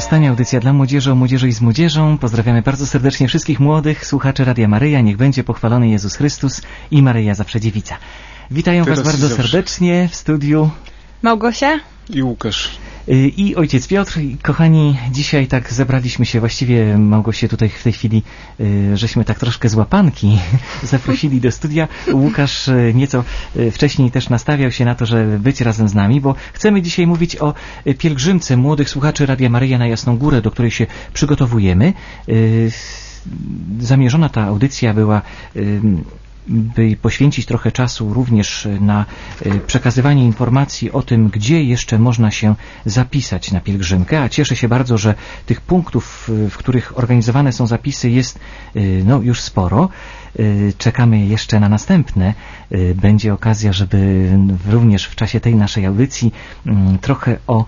Pozostanie audycja dla młodzieży, o młodzieży i z młodzieżą. Pozdrawiamy bardzo serdecznie wszystkich młodych słuchaczy Radia Maryja. Niech będzie pochwalony Jezus Chrystus i Maryja zawsze dziewica. Witają Was bardzo serdecznie w studiu Małgosia i Łukasz. I ojciec Piotr. Kochani, dzisiaj tak zebraliśmy się, właściwie Małgosię tutaj w tej chwili, żeśmy tak troszkę z łapanki zaprosili do studia. Łukasz nieco wcześniej też nastawiał się na to, żeby być razem z nami, bo chcemy dzisiaj mówić o pielgrzymce młodych słuchaczy Radia Maryja na Jasną Górę, do której się przygotowujemy. Zamierzona ta audycja była, by poświęcić trochę czasu również na przekazywanie informacji o tym, gdzie jeszcze można się zapisać na pielgrzymkę, a cieszę się bardzo, że tych punktów, w których organizowane są zapisy, jest już sporo. Czekamy jeszcze na następne. Będzie okazja, żeby również w czasie tej naszej audycji trochę o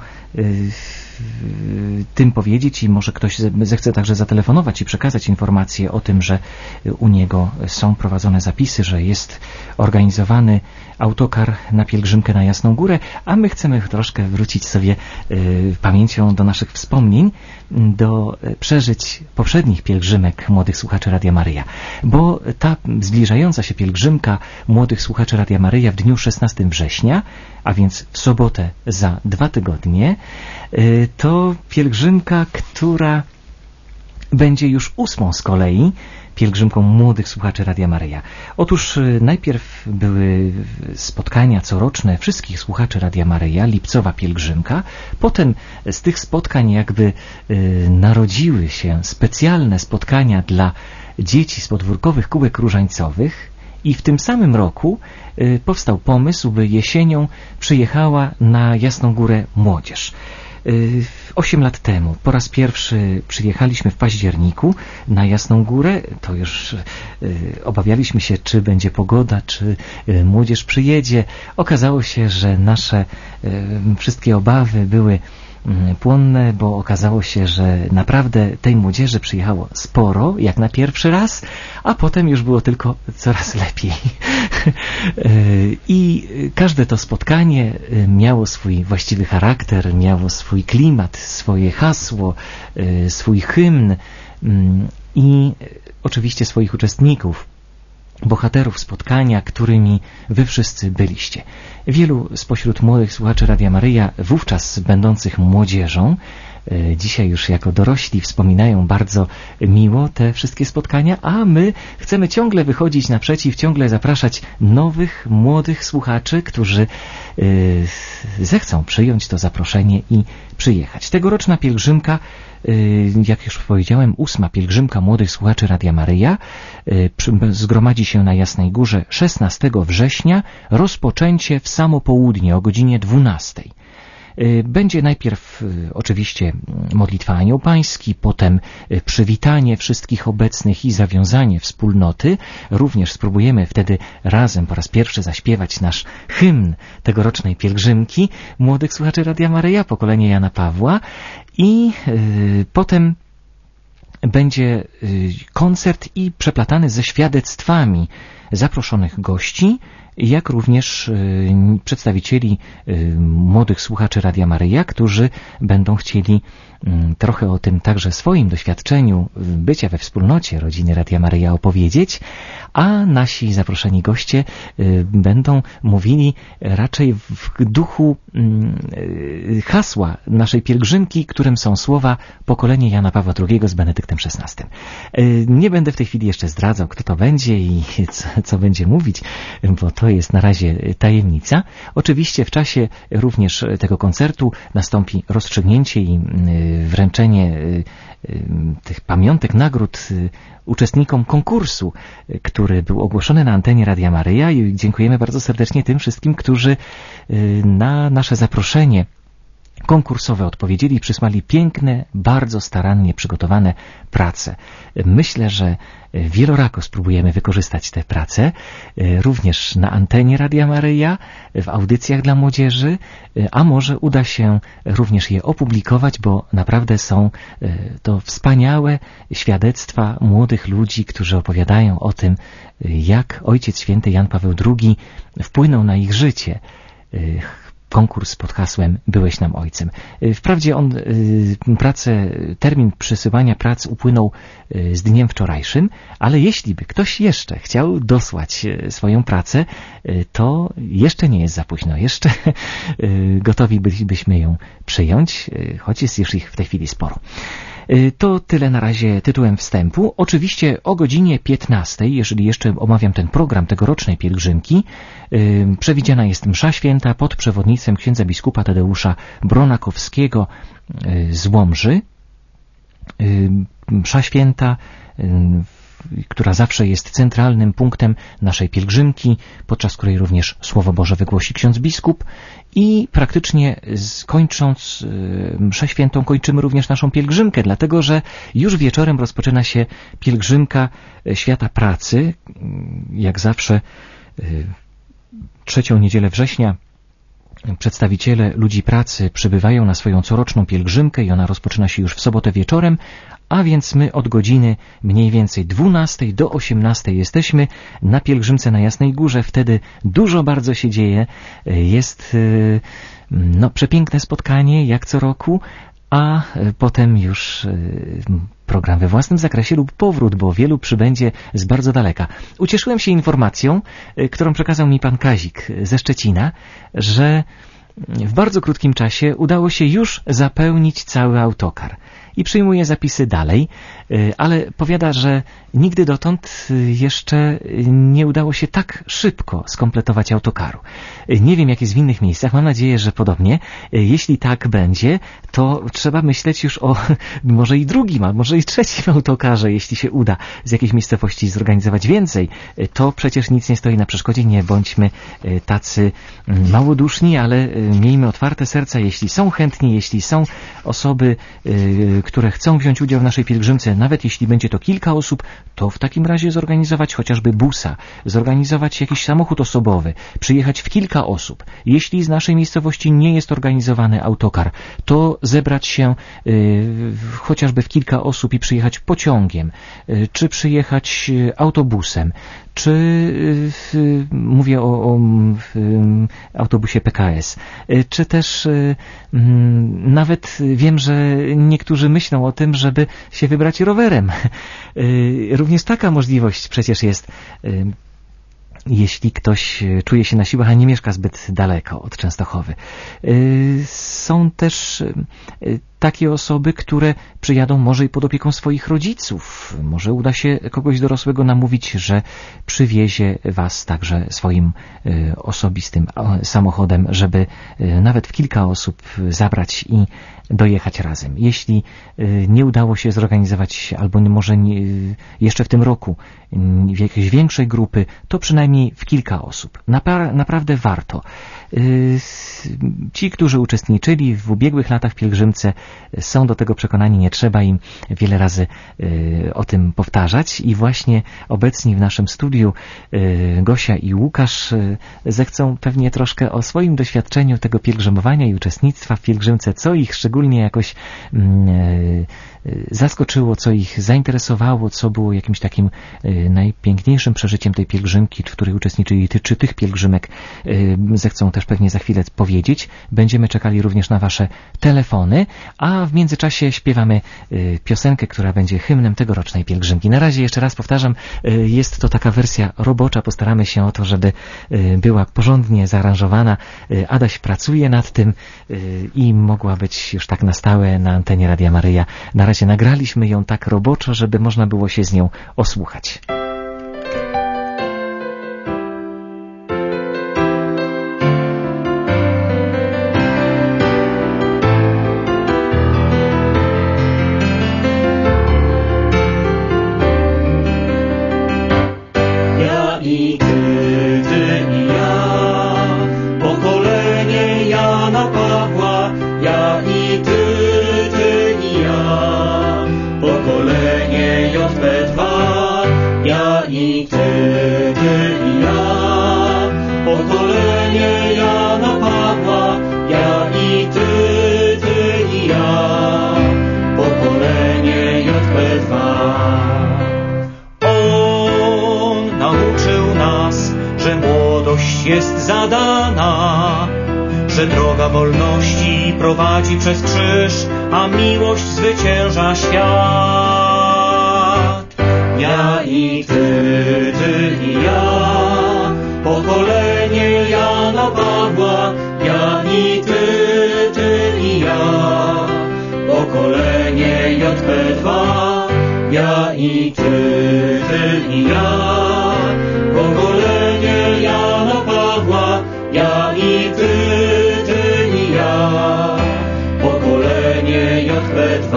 tym powiedzieć i może ktoś zechce także zatelefonować i przekazać informację o tym, że u niego są prowadzone zapisy, że jest organizowany autokar na pielgrzymkę na Jasną Górę, a my chcemy troszkę wrócić sobie pamięcią do naszych wspomnień, do przeżyć poprzednich pielgrzymek młodych słuchaczy Radia Maryja, bo ta zbliżająca się pielgrzymka młodych słuchaczy Radia Maryja w dniu 16 września, a więc w sobotę za 2 tygodnie, to pielgrzymka, która będzie już 8. z kolei pielgrzymką młodych słuchaczy Radia Maryja. Otóż najpierw były spotkania coroczne wszystkich słuchaczy Radia Maryja, lipcowa pielgrzymka. Potem z tych spotkań jakby narodziły się specjalne spotkania dla dzieci z podwórkowych kółek różańcowych i w tym samym roku powstał pomysł, by jesienią przyjechała na Jasną Górę młodzież. 8 lat temu po raz pierwszy przyjechaliśmy w październiku na Jasną Górę. To już obawialiśmy się, czy będzie pogoda, czy młodzież przyjedzie. Okazało się, że nasze wszystkie obawy były płonne, bo okazało się, że naprawdę tej młodzieży przyjechało sporo, jak na pierwszy raz, a potem już było tylko coraz lepiej. I każde to spotkanie miało swój właściwy charakter, miało swój klimat, swoje hasło, swój hymn i oczywiście swoich uczestników, bohaterów spotkania, którymi wy wszyscy byliście. Wielu spośród młodych słuchaczy Radia Maryja, wówczas będących młodzieżą, dzisiaj już jako dorośli wspominają bardzo miło te wszystkie spotkania, a my chcemy ciągle wychodzić naprzeciw, ciągle zapraszać nowych, młodych słuchaczy, którzy zechcą przyjąć to zaproszenie i przyjechać. Tegoroczna pielgrzymka, jak już powiedziałem, 8. pielgrzymka młodych słuchaczy Radia Maryja zgromadzi się na Jasnej Górze 16 września, rozpoczęcie w samo południe o godzinie 12. Będzie najpierw oczywiście modlitwa Anioł Pański, potem przywitanie wszystkich obecnych i zawiązanie wspólnoty. Również spróbujemy wtedy razem po raz pierwszy zaśpiewać nasz hymn tegorocznej pielgrzymki młodych słuchaczy Radia Maryja, pokolenie Jana Pawła, i potem będzie koncert i przeplatany ze świadectwami zaproszonych gości, jak również przedstawicieli młodych słuchaczy Radia Maryja, którzy będą chcieli trochę o tym także swoim doświadczeniu bycia we wspólnocie rodziny Radia Maryja opowiedzieć, a nasi zaproszeni goście będą mówili raczej w duchu hasła naszej pielgrzymki, którym są słowa pokolenie Jana Pawła II z Benedyktem XVI. Nie będę w tej chwili jeszcze zdradzał, kto to będzie i co będzie mówić, bo to jest na razie tajemnica. Oczywiście w czasie również tego koncertu nastąpi rozstrzygnięcie i wręczenie tych pamiątek, nagród uczestnikom konkursu, który był ogłoszony na antenie Radia Maryja, i dziękujemy bardzo serdecznie tym wszystkim, którzy na nasze zaproszenie konkursowe odpowiedzieli i przysłali piękne, bardzo starannie przygotowane prace. Myślę, że wielorako spróbujemy wykorzystać te prace, również na antenie Radia Maryja, w audycjach dla młodzieży, a może uda się również je opublikować, bo naprawdę są to wspaniałe świadectwa młodych ludzi, którzy opowiadają o tym, jak Ojciec Święty Jan Paweł II wpłynął na ich życie. konkurs pod hasłem Byłeś nam ojcem. Wprawdzie termin przysyłania prac upłynął z dniem wczorajszym, ale jeśli by ktoś jeszcze chciał dosłać swoją pracę, to jeszcze nie jest za późno. Jeszcze gotowi bylibyśmy ją przyjąć, choć jest już ich w tej chwili sporo. To tyle na razie tytułem wstępu. Oczywiście o godzinie 15, jeżeli jeszcze omawiam ten program tegorocznej pielgrzymki, przewidziana jest msza święta pod przewodnictwem księdza biskupa Tadeusza Bronakowskiego z Łomży. Msza święta, która zawsze jest centralnym punktem naszej pielgrzymki, podczas której również Słowo Boże wygłosi ksiądz biskup i praktycznie kończąc mszę świętą kończymy również naszą pielgrzymkę, dlatego że już wieczorem rozpoczyna się pielgrzymka Świata Pracy. Jak zawsze trzecią niedzielę września przedstawiciele ludzi pracy przybywają na swoją coroczną pielgrzymkę i ona rozpoczyna się już w sobotę wieczorem, a więc my od godziny mniej więcej 12 do 18 jesteśmy na pielgrzymce na Jasnej Górze. Wtedy dużo bardzo się dzieje. Jest przepiękne spotkanie, jak co roku, a potem już program we własnym zakresie lub powrót, bo wielu przybędzie z bardzo daleka. Ucieszyłem się informacją, którą przekazał mi pan Kazik ze Szczecina, że w bardzo krótkim czasie udało się już zapełnić cały autokar. I przyjmuje zapisy dalej, ale powiada, że nigdy dotąd jeszcze nie udało się tak szybko skompletować autokaru. Nie wiem, jak jest w innych miejscach, mam nadzieję, że podobnie. Jeśli tak będzie, to trzeba myśleć już o może i drugim, a może i trzecim autokarze, jeśli się uda z jakiejś miejscowości zorganizować więcej. To przecież nic nie stoi na przeszkodzie, nie bądźmy tacy małoduszni, ale miejmy otwarte serca, jeśli są chętni, jeśli są osoby, które chcą wziąć udział w naszej pielgrzymce, nawet jeśli będzie to kilka osób, to w takim razie zorganizować chociażby busa, zorganizować jakiś samochód osobowy, przyjechać w kilka osób. Jeśli z naszej miejscowości nie jest organizowany autokar, to zebrać się chociażby w kilka osób i przyjechać pociągiem, czy przyjechać autobusem, czy mówię o autobusie PKS, czy też nawet wiem, że niektórzy myślą o tym, żeby się wybrać rowerem. Również taka możliwość przecież jest, jeśli ktoś czuje się na siłach, a nie mieszka zbyt daleko od Częstochowy. Są też takie osoby, które przyjadą może i pod opieką swoich rodziców. Może uda się kogoś dorosłego namówić, że przywiezie was także swoim osobistym samochodem, żeby nawet w kilka osób zabrać i dojechać razem. Jeśli nie udało się zorganizować, albo może jeszcze w tym roku w jakiejś większej grupy, to przynajmniej w kilka osób. Naprawdę warto. Ci, którzy uczestniczyli w ubiegłych latach w pielgrzymce, są do tego przekonani, nie trzeba im wiele razy o tym powtarzać i właśnie obecni w naszym studiu Gosia i Łukasz zechcą pewnie troszkę o swoim doświadczeniu tego pielgrzymowania i uczestnictwa w pielgrzymce, co ich szczególnie jakoś zaskoczyło, co ich zainteresowało, co było jakimś takim najpiękniejszym przeżyciem tej pielgrzymki, w której uczestniczyli, czy tych pielgrzymek, zechcą też pewnie za chwilę powiedzieć. Będziemy czekali również na wasze telefony, a w międzyczasie śpiewamy piosenkę, która będzie hymnem tegorocznej pielgrzymki. Na razie jeszcze raz powtarzam, jest to taka wersja robocza, postaramy się o to, żeby była porządnie zaaranżowana. Adaś pracuje nad tym i mogła być już tak na stałe na antenie Radia Maryja. Na razie nagraliśmy ją tak roboczo, żeby można było się z nią osłuchać. Jest zadana, że że droga wolności prowadzi przez krzyż, a miłość zwycięża świat. Ja i ty, ty i ja, pokolenie Jana Pawła. Ja i ty, ty i ja, pokolenie JP2. Ja i ty, ty i ja, pokolenie Jana Pawła. Ja i ty, ty i ja, pokolenie JP2.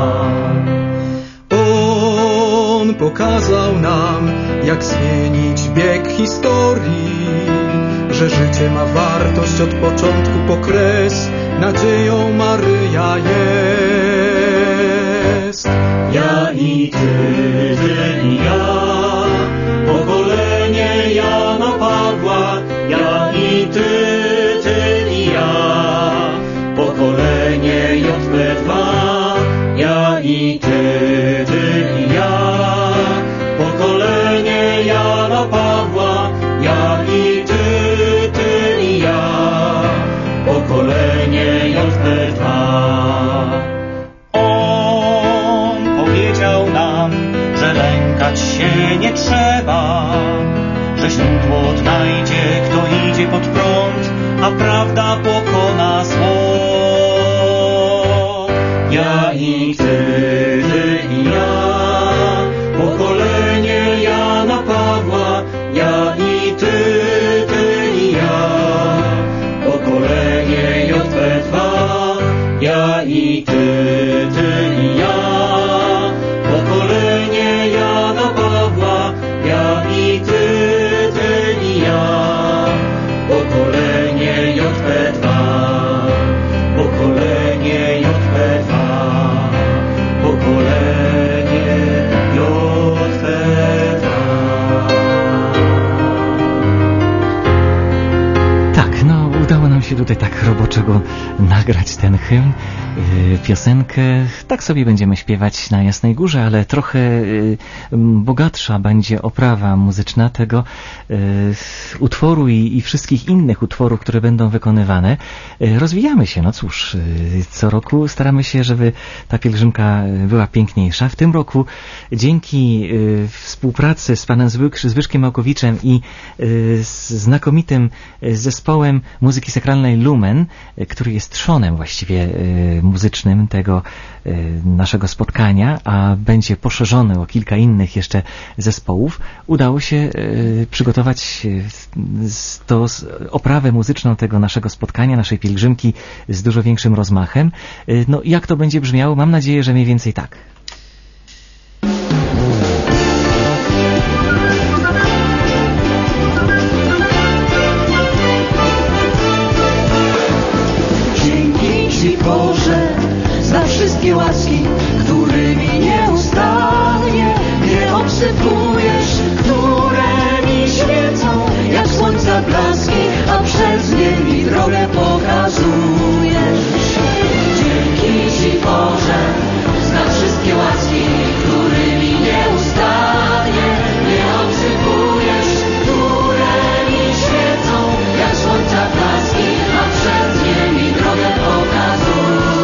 On pokazał nam, jak zmienić bieg historii, że życie ma wartość od początku po kres, nadzieją Maryja jest. Ja i ty, ty i ja, pokolenie Jana Pawła. Ja i ty, ty i ja, pokolenie JP2. Ja i ty, ty i ja, pokolenie Jana Pawła. Ja i ty, ty i ja, pokolenie JP2. On powiedział nam, że lękać się nie trzeba, że światło odnajdzie, kto idzie pod prąd, a prawda pokona zło. Ja i ty, ty i ja, pokolenie Jana Pawła. Ja i ty, ty i ja, pokolenie JP2. Ja i ty, ty i ja, pokolenie Jana Pawła. Ja i ty, ty i ja, pokolenie JP2. Pokolenie JP2. Pokolenie JP2. Tak, no udało nam się tutaj tak roboczego nagrać ten hymn, piosenkę. Tak sobie będziemy śpiewać na Jasnej Górze, ale trochę bogatsza będzie oprawa muzyczna tego utworu i wszystkich innych utworów, które będą wykonywane. Rozwijamy się, no cóż, co roku staramy się, żeby ta pielgrzymka była piękniejsza. W tym roku dzięki współpracy z panem Zbyszkiem Małkowiczem i z znakomitym zespołem muzyki sakralnej Lumen, który jest trzonem właściwie muzycznym tego naszego spotkania, a będzie poszerzony o kilka innych jeszcze zespołów, udało się przygotować oprawę muzyczną tego naszego spotkania, naszej pielgrzymki z dużo większym rozmachem. No jak to będzie brzmiało? Mam nadzieję, że mniej więcej tak. Boże, za wszystkie łaski, którymi nieustannie mnie obsypujesz, które mi świecą jak słońca blaski, a przez nie mi drogę pokazujesz. Dzięki Ci, Boże, za wszystkie łaski, którymi nieustannie mnie obsypujesz, które mi świecą jak słońca blaski, a przez nie mi drogę pokazujesz.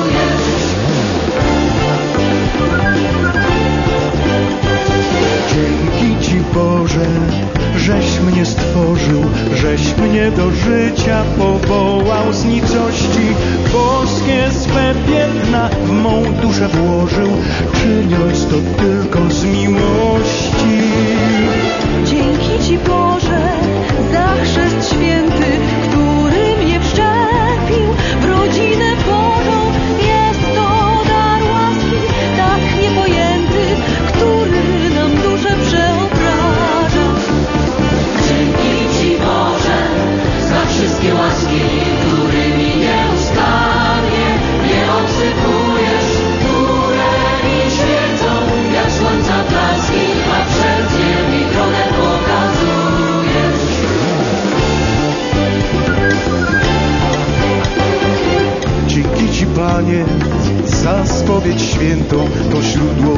Dzięki Ci, Boże, żeś mnie stworzył, żeś mnie do życia powołał z nicości. Boskie swe piętna w mą duszę włożył, czyniąc to tylko z miłości. Dzięki Ci, Boże, za chrzest święty, który mnie wszczepił w rodzinę Bożą. Jest to dar łaski, tak niepojęty, który nam duszę przeobraża. Dzięki Ci, Boże, za wszystkie łaski, którymi nieustannie mnie obsypujesz, które mi świecą jak słońca blaski, a przez nie mi drogę pokazujesz. Dzięki Ci, Panie, za spowiedź świętą, to źródło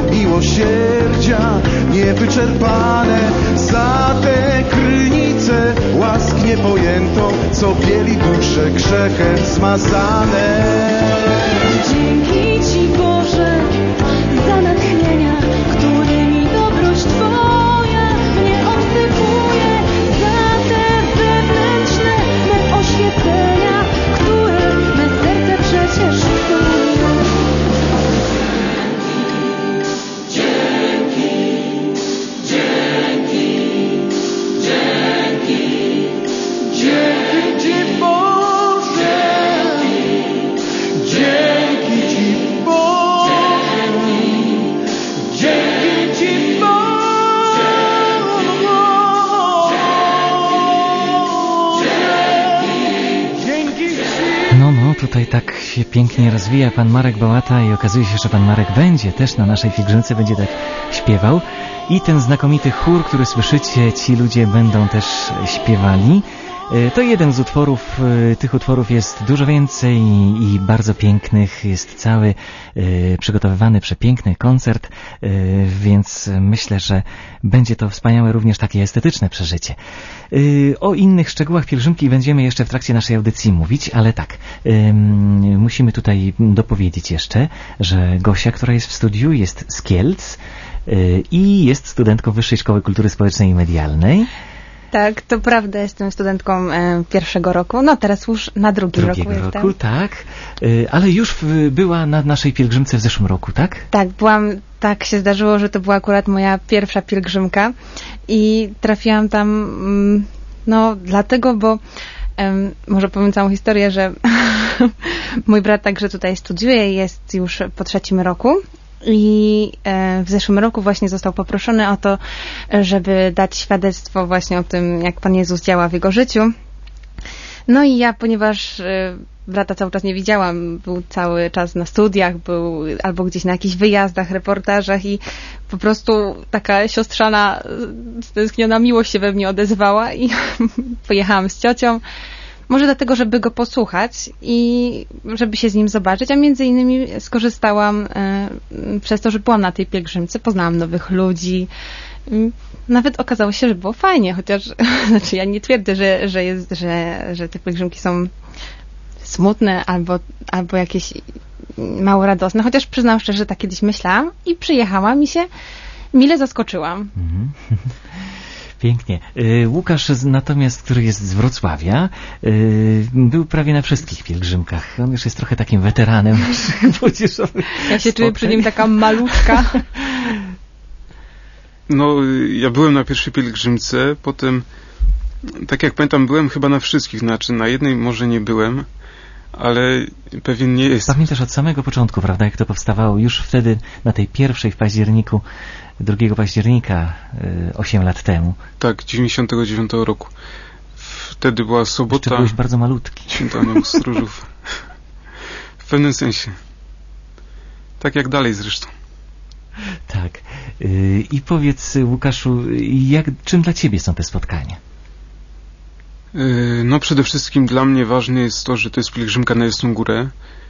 miłosierdzia niewyczerpane, za te krynice łask niepojętą, co bieli dusze grzechem zmazane. Dzięki Ci, Boże, za natchnienia, którymi dobroć Twoja mnie osypuje, za te wewnętrzne me oświecenia, które me serce przecież spełnia. Dzięki Ci, Boże, dzięki Ci, Boże, dzięki Ci, Boże, dzięki Ci. No, tutaj tak się pięknie rozwija pan Marek Bałata i okazuje się, że pan Marek będzie też na naszej pielgrzymce, będzie tak śpiewał. I ten znakomity chór, który słyszycie, ci ludzie będą też śpiewali. To jeden z utworów, tych utworów jest dużo więcej i bardzo pięknych, jest cały przygotowywany przepiękny koncert, więc myślę, że będzie to wspaniałe również takie estetyczne przeżycie. O innych szczegółach pielgrzymki będziemy jeszcze w trakcie naszej audycji mówić, ale tak, musimy tutaj dopowiedzieć jeszcze, że Gosia, która jest w studiu, jest z Kielc i jest studentką Wyższej Szkoły Kultury Społecznej i Medialnej. Tak, to prawda, jestem studentką pierwszego roku, no teraz już na drugiego roku jestem. Tak, ale już była na naszej pielgrzymce w zeszłym roku, tak? Tak, tak się zdarzyło, że to była akurat moja pierwsza pielgrzymka i trafiłam tam, no dlatego, bo może powiem całą historię, że mój brat także tutaj studiuje, jest już po 3. roku. I w zeszłym roku właśnie został poproszony o to, żeby dać świadectwo właśnie o tym, jak Pan Jezus działa w jego życiu. No i ja, ponieważ brata cały czas nie widziałam, był cały czas na studiach, był albo gdzieś na jakichś wyjazdach, reportażach i po prostu taka siostrzana, stęskniona miłość się we mnie odezwała i pojechałam z ciocią. Może dlatego, żeby go posłuchać i żeby się z nim zobaczyć, a między innymi skorzystałam przez to, że byłam na tej pielgrzymce, poznałam nowych ludzi. Nawet okazało się, że było fajnie, chociaż znaczy ja nie twierdzę, że te pielgrzymki są smutne albo jakieś mało radosne, chociaż przyznam szczerze, że tak kiedyś myślałam i przyjechałam i się mile zaskoczyłam. Pięknie. Łukasz natomiast, który jest z Wrocławia, był prawie na wszystkich pielgrzymkach. On już jest trochę takim weteranem naszych młodzieżowych. Ja się czuję przy nim taka maluczka. No, ja byłem na pierwszej pielgrzymce, potem, tak jak pamiętam, byłem chyba na wszystkich, znaczy na jednej może nie byłem, ale pewien nie jest. Pamiętasz od samego początku, prawda, jak to powstawało? Już wtedy, na tej pierwszej w październiku, 2 października, 8 lat temu. Tak, 99 roku. Wtedy była sobota. Jeszcze byłeś bardzo malutki. Święto Aniołów Stróżów. W pewnym sensie. Tak jak dalej zresztą. Tak. I powiedz, Łukaszu, czym dla Ciebie są te spotkania? No przede wszystkim dla mnie ważne jest to, że to jest pielgrzymka na Jasną Górę.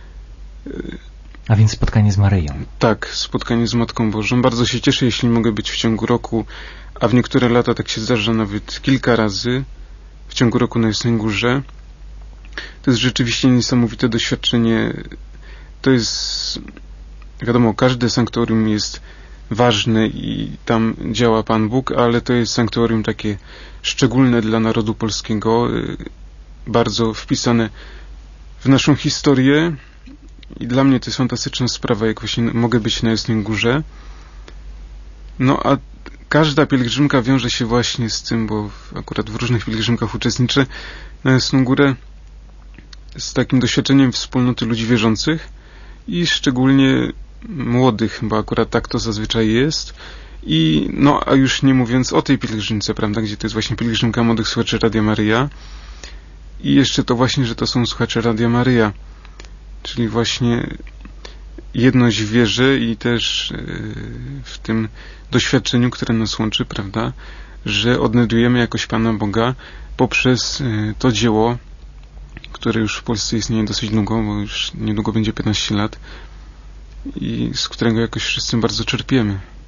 A więc spotkanie z Maryją. Tak, spotkanie z Matką Bożą. Bardzo się cieszę, jeśli mogę być w ciągu roku, a w niektóre lata tak się zdarza nawet kilka razy w ciągu roku na Jasnej Górze. To jest rzeczywiście niesamowite doświadczenie. To jest, wiadomo, każde sanktuarium jest ważne i tam działa Pan Bóg, ale to jest sanktuarium takie szczególne dla narodu polskiego, bardzo wpisane w naszą historię i dla mnie to jest fantastyczna sprawa, jak właśnie mogę być na Jasnej Górze. No a każda pielgrzymka wiąże się właśnie z tym, bo akurat w różnych pielgrzymkach uczestniczę na Jasną Górę, z takim doświadczeniem wspólnoty ludzi wierzących i szczególnie młodych, bo akurat tak to zazwyczaj jest. I no, a już nie mówiąc o tej pielgrzymce, prawda, gdzie to jest właśnie pielgrzymka młodych słuchaczy Radia Maryja i jeszcze to właśnie, że to są słuchacze Radia Maryja, czyli właśnie jedność w wierze i też w tym doświadczeniu, które nas łączy, prawda, że odnajdujemy jakoś Pana Boga poprzez to dzieło, które już w Polsce istnieje dosyć długo, bo już niedługo będzie 15 lat i z którego jakoś wszyscy bardzo czerpiemy.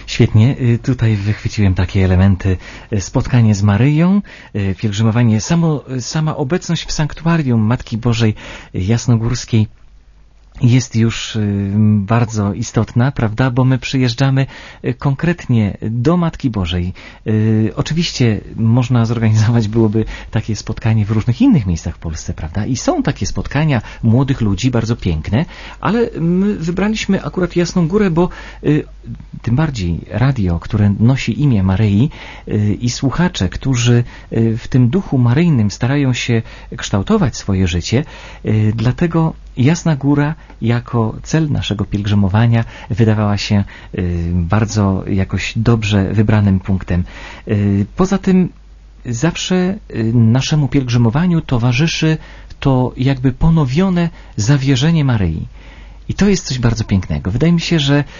Świetnie, tutaj wychwyciłem takie elementy. Spotkanie z Maryją, pielgrzymowanie, sama obecność w sanktuarium Matki Bożej Jasnogórskiej jest już bardzo istotna, prawda, bo my przyjeżdżamy konkretnie do Matki Bożej. Oczywiście można zorganizować byłoby takie spotkanie w różnych innych miejscach w Polsce, prawda, i są takie spotkania młodych ludzi, bardzo piękne, ale my wybraliśmy akurat Jasną Górę, bo tym bardziej radio, które nosi imię Maryi i słuchacze, którzy w tym duchu maryjnym starają się kształtować swoje życie, dlatego Jasna Góra jako cel naszego pielgrzymowania wydawała się bardzo jakoś dobrze wybranym punktem. Poza tym zawsze naszemu pielgrzymowaniu towarzyszy to jakby ponowione zawierzenie Maryi. I to jest coś bardzo pięknego. Wydaje mi się, że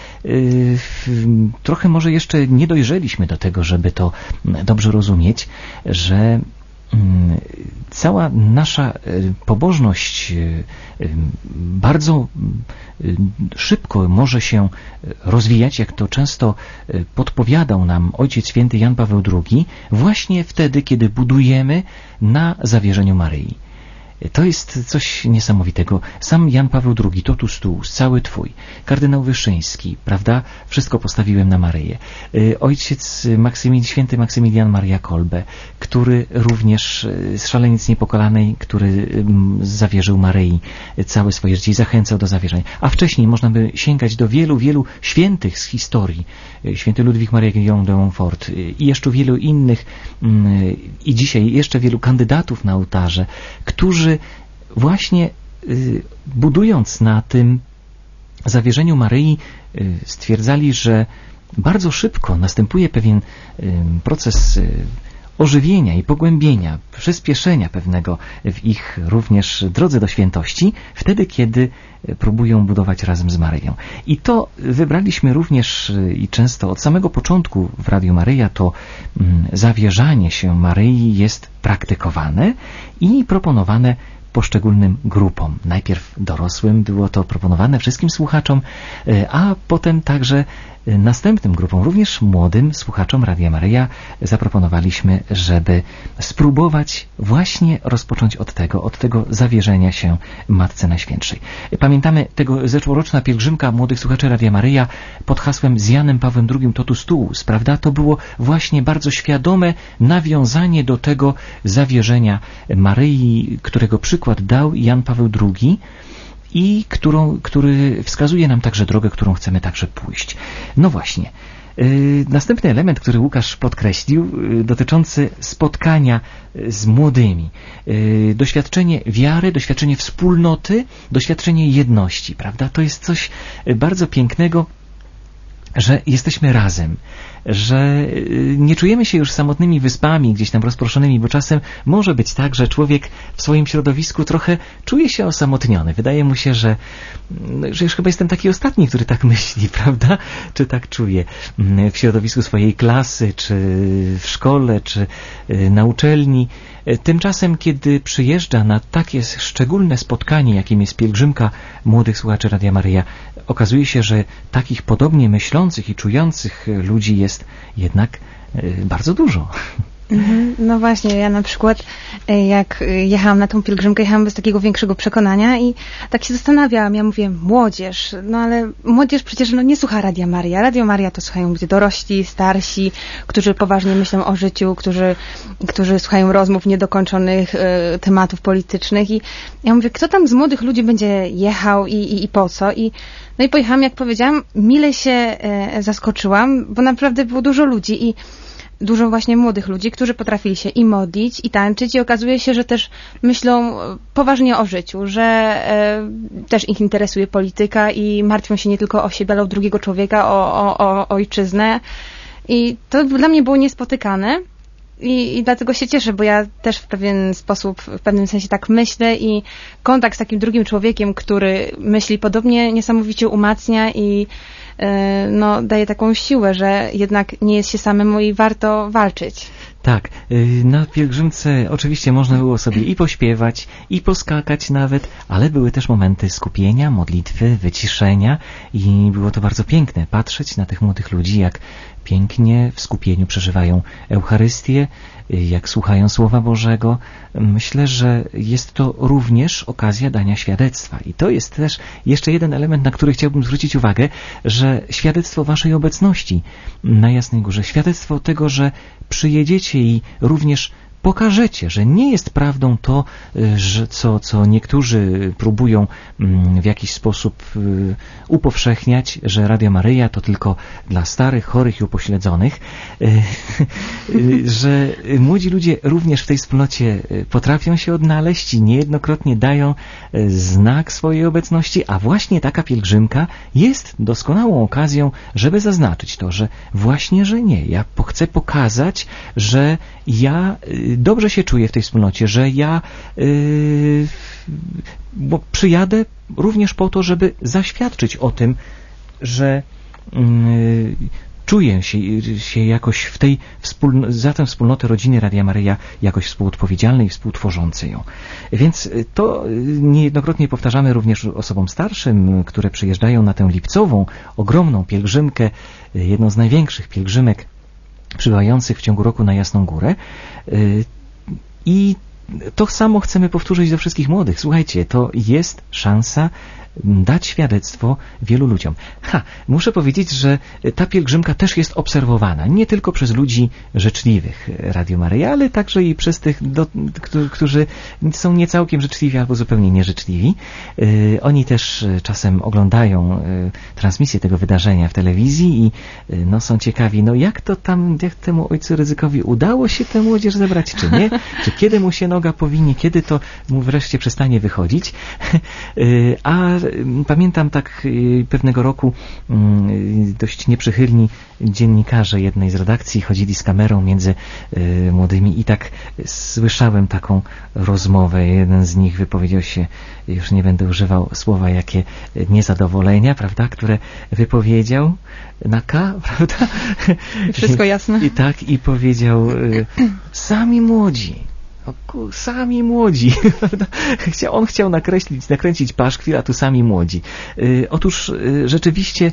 trochę może jeszcze nie dojrzeliśmy do tego, żeby to dobrze rozumieć, że cała nasza pobożność bardzo szybko może się rozwijać, jak to często podpowiadał nam Ojciec Święty Jan Paweł II, właśnie wtedy, kiedy budujemy na zawierzeniu Maryi. To jest coś niesamowitego. Sam Jan Paweł II, totus tuus, cały Twój, kardynał Wyszyński, prawda? Wszystko postawiłem na Maryję. Ojciec Święty Maksymilian Maria Kolbe, który również z szalenic niepokalanej, który zawierzył Maryi całe swoje życie i zachęcał do zawierzenia. A wcześniej można by sięgać do wielu, wielu świętych z historii. Święty Ludwik Maria Guillaume de Montfort i jeszcze wielu innych i dzisiaj jeszcze wielu kandydatów na ołtarze, którzy właśnie budując na tym zawierzeniu Maryi stwierdzali, że bardzo szybko następuje pewien proces ożywienia i pogłębienia, przyspieszenia pewnego w ich również drodze do świętości, wtedy kiedy próbują budować razem z Maryją. I to wybraliśmy również i często od samego początku w Radiu Maryja to zawierzanie się Maryi jest praktykowane i proponowane poszczególnym grupom. Najpierw dorosłym było to proponowane wszystkim słuchaczom, a potem także następnym grupom, również młodym słuchaczom Radia Maryja zaproponowaliśmy, żeby spróbować właśnie rozpocząć od tego zawierzenia się Matce Najświętszej. Pamiętamy tego zeszłoroczna pielgrzymka młodych słuchaczy Radia Maryja pod hasłem z Janem Pawłem II totus tuus, prawda? To było właśnie bardzo świadome nawiązanie do tego zawierzenia Maryi, którego przykład dał Jan Paweł II, i który wskazuje nam także drogę, którą chcemy także pójść. No właśnie. Następny element, który Łukasz podkreślił, dotyczący spotkania z młodymi. Doświadczenie wiary, doświadczenie wspólnoty, doświadczenie jedności, prawda? To jest coś bardzo pięknego, że jesteśmy razem, że nie czujemy się już samotnymi wyspami gdzieś tam rozproszonymi, bo czasem może być tak, że człowiek w swoim środowisku trochę czuje się osamotniony. Wydaje mu się, że już chyba jestem taki ostatni, który tak myśli, prawda? Czy tak czuje w środowisku swojej klasy, czy w szkole, czy na uczelni. Tymczasem, kiedy przyjeżdża na takie szczególne spotkanie, jakim jest pielgrzymka młodych słuchaczy Radia Maryja, okazuje się, że takich podobnie myślących i czujących ludzi jest jednak bardzo dużo. No właśnie, ja na przykład jak jechałam na tą pielgrzymkę, jechałam bez takiego większego przekonania i tak się zastanawiałam, ja mówię, młodzież, no ale młodzież przecież nie słucha Radia Maryja. Radio Maryja to słuchają ludzie dorośli, starsi, którzy poważnie myślą o życiu, którzy słuchają rozmów niedokończonych, tematów politycznych i ja mówię, kto tam z młodych ludzi będzie jechał i po co? No i pojechałam, jak powiedziałam, mile się zaskoczyłam, bo naprawdę było dużo ludzi i dużo właśnie młodych ludzi, którzy potrafili się i modlić, i tańczyć i okazuje się, że też myślą poważnie o życiu, że też ich interesuje polityka i martwią się nie tylko o siebie, ale o drugiego człowieka, o ojczyznę. I to dla mnie było niespotykane i dlatego się cieszę, bo ja też w pewien sposób, w pewnym sensie tak myślę i kontakt z takim drugim człowiekiem, który myśli podobnie, niesamowicie umacnia i daje taką siłę, że jednak nie jest się samemu i warto walczyć. Tak, na pielgrzymce oczywiście można było sobie i pośpiewać, i poskakać nawet, ale były też momenty skupienia, modlitwy, wyciszenia i było to bardzo piękne patrzeć na tych młodych ludzi, jak pięknie w skupieniu przeżywają Eucharystię, jak słuchają Słowa Bożego. Myślę, że jest to również okazja dania świadectwa. I to jest też jeszcze jeden element, na który chciałbym zwrócić uwagę, że świadectwo waszej obecności na Jasnej Górze, świadectwo tego, że przyjedziecie i również pokażecie, że nie jest prawdą to, że co niektórzy próbują w jakiś sposób upowszechniać, że Radio Maryja to tylko dla starych, chorych i upośledzonych, że młodzi ludzie również w tej wspólnocie potrafią się odnaleźć i niejednokrotnie dają znak swojej obecności, a właśnie taka pielgrzymka jest doskonałą okazją, żeby zaznaczyć to, że właśnie, że nie. Ja chcę pokazać, że ja dobrze się czuję w tej wspólnocie, że ja bo przyjadę również po to, żeby zaświadczyć o tym, że czuję się jakoś za tę wspólnotę rodziny Radia Maryja jakoś współodpowiedzialny i współtworzący ją. Więc to niejednokrotnie powtarzamy również osobom starszym, które przyjeżdżają na tę lipcową, ogromną pielgrzymkę, jedną z największych pielgrzymek przybywających w ciągu roku na Jasną Górę. I to samo chcemy powtórzyć do wszystkich młodych. Słuchajcie, to jest szansa dać świadectwo wielu ludziom. Muszę powiedzieć, że ta pielgrzymka też jest obserwowana nie tylko przez ludzi życzliwych Radio Maryja, ale także i przez tych, którzy są nie całkiem życzliwi albo zupełnie nieżyczliwi. Oni też czasem oglądają transmisję tego wydarzenia w telewizji i są ciekawi, jak temu ojcu Rydzykowi udało się tę młodzież zebrać, czy nie? Czy kiedy mu się noga powinie, kiedy to mu wreszcie przestanie wychodzić? A pamiętam tak pewnego roku dość nieprzychylni dziennikarze jednej z redakcji chodzili z kamerą między młodymi i tak słyszałem taką rozmowę. Jeden z nich wypowiedział się, już nie będę używał słowa jakie, niezadowolenia, prawda, które wypowiedział na K, prawda? Wszystko jasne. I tak, i powiedział sami młodzi. Sami młodzi. On chciał nakręcić paszkwil, a tu sami młodzi. Otóż rzeczywiście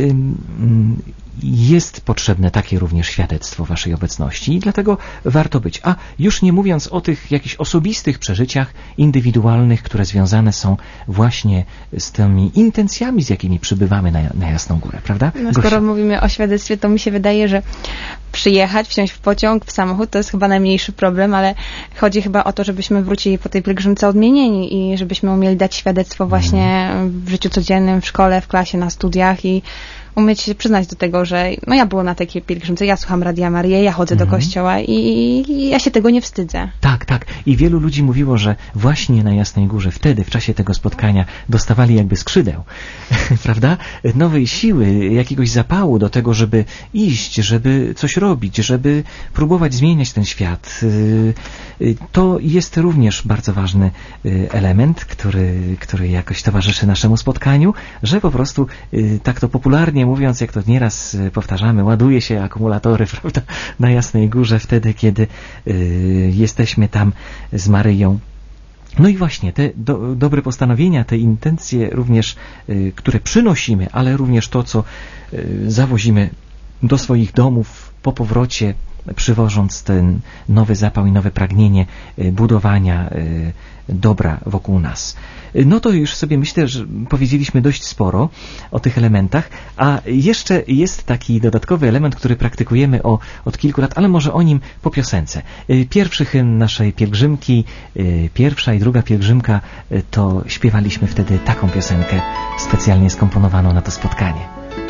jest potrzebne takie również świadectwo waszej obecności i dlatego warto być. A już nie mówiąc o tych jakichś osobistych przeżyciach indywidualnych, które związane są właśnie z tymi intencjami, z jakimi przybywamy na Jasną Górę, prawda? Skoro mówimy o świadectwie, to mi się wydaje, że przyjechać, wsiąść w pociąg, w samochód, to jest chyba najmniejszy problem, ale chodzi chyba o to, żebyśmy wrócili po tej pielgrzymce odmienieni i żebyśmy umieli dać świadectwo właśnie w życiu codziennym, w szkole, w klasie, na studiach i umieć się przyznać do tego, że ja byłam na takiej pielgrzymce, ja słucham Radia Maryję, ja chodzę do kościoła i ja się tego nie wstydzę. Tak. I wielu ludzi mówiło, że właśnie na Jasnej Górze wtedy, w czasie tego spotkania dostawali jakby skrzydeł, prawda? Nowej siły, jakiegoś zapału do tego, żeby iść, żeby coś robić, żeby próbować zmieniać ten świat. To jest również bardzo ważny element, który jakoś towarzyszy naszemu spotkaniu, że po prostu tak to popularnie mówiąc, jak to nieraz powtarzamy, ładuje się akumulatory, prawda, na Jasnej Górze wtedy, kiedy jesteśmy tam z Maryją. I właśnie te dobre postanowienia, te intencje również, które przynosimy, ale również to, co zawozimy do swoich domów po powrocie, przywożąc ten nowy zapał i nowe pragnienie budowania dobra wokół nas. To już sobie myślę, że powiedzieliśmy dość sporo o tych elementach, a jeszcze jest taki dodatkowy element, który praktykujemy od kilku lat, ale może o nim po piosence. Pierwszy hymn naszej pielgrzymki, pierwsza i druga pielgrzymka, to śpiewaliśmy wtedy taką piosenkę specjalnie skomponowaną na to spotkanie.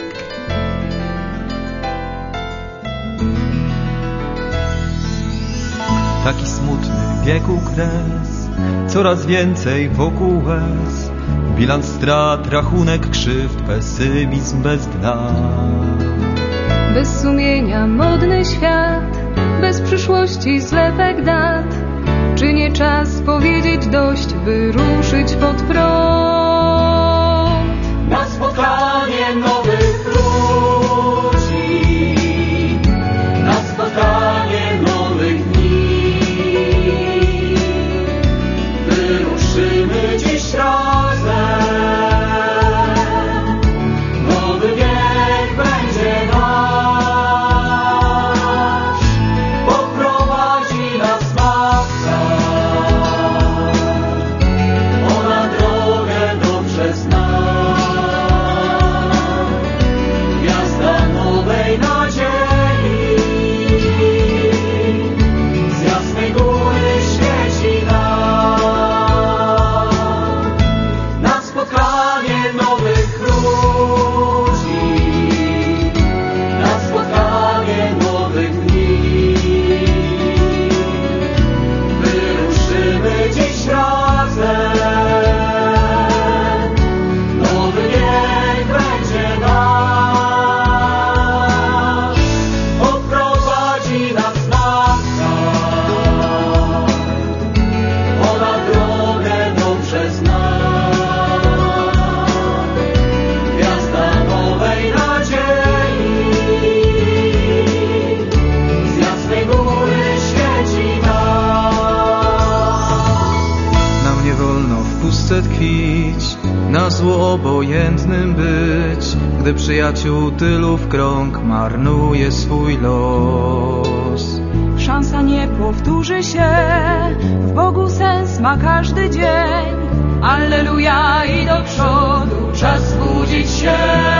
Taki smutny biegł kres, coraz więcej wokół łez, bilans strat, rachunek krzywd, pesymizm bez dna. Bez sumienia modny świat, bez przyszłości zlepek dat. Czy nie czas powiedzieć dość, wyruszyć pod prąd? Na spotkanie nowych ludzi, na spotkanie nowych na zło obojętnym być, gdy przyjaciół tylu w krąg marnuje swój los. Szansa nie powtórzy się, w Bogu sens ma każdy dzień. Alleluja i do przodu, czas budzić się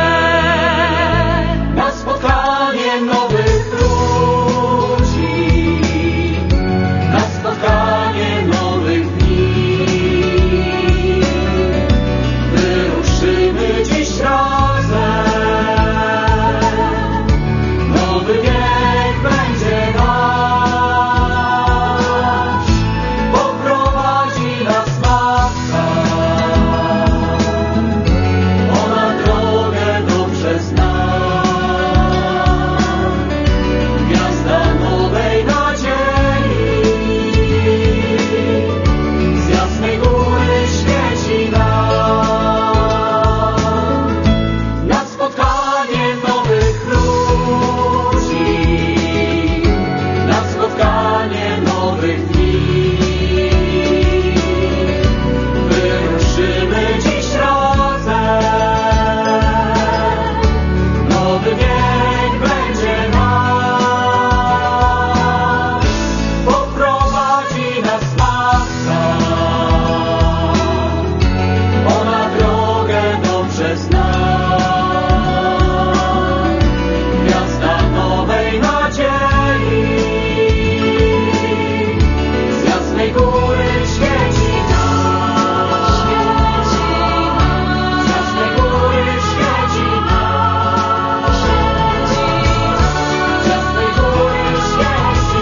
na spotkanie nowych ludzi, na spotkanie nowych dni. Wyruszymy dziś razem, nowy wiek będzie nasz, poprowadzi nas Matka, ona drogę dobrze zna. Gwiazda nowej nadziei z jasnej góry świeci nam na spotkanie nowych ludzi, na spotkanie nowych dni. Wyruszymy dziś razem, nowy wiek będzie nasz, poprowadzi nas Matka, ona drogę dobrze zna. Gwiazda nowej nadziei z jasnej góry świeci nam, z jasnej góry świeci nam, z jasnej góry świeci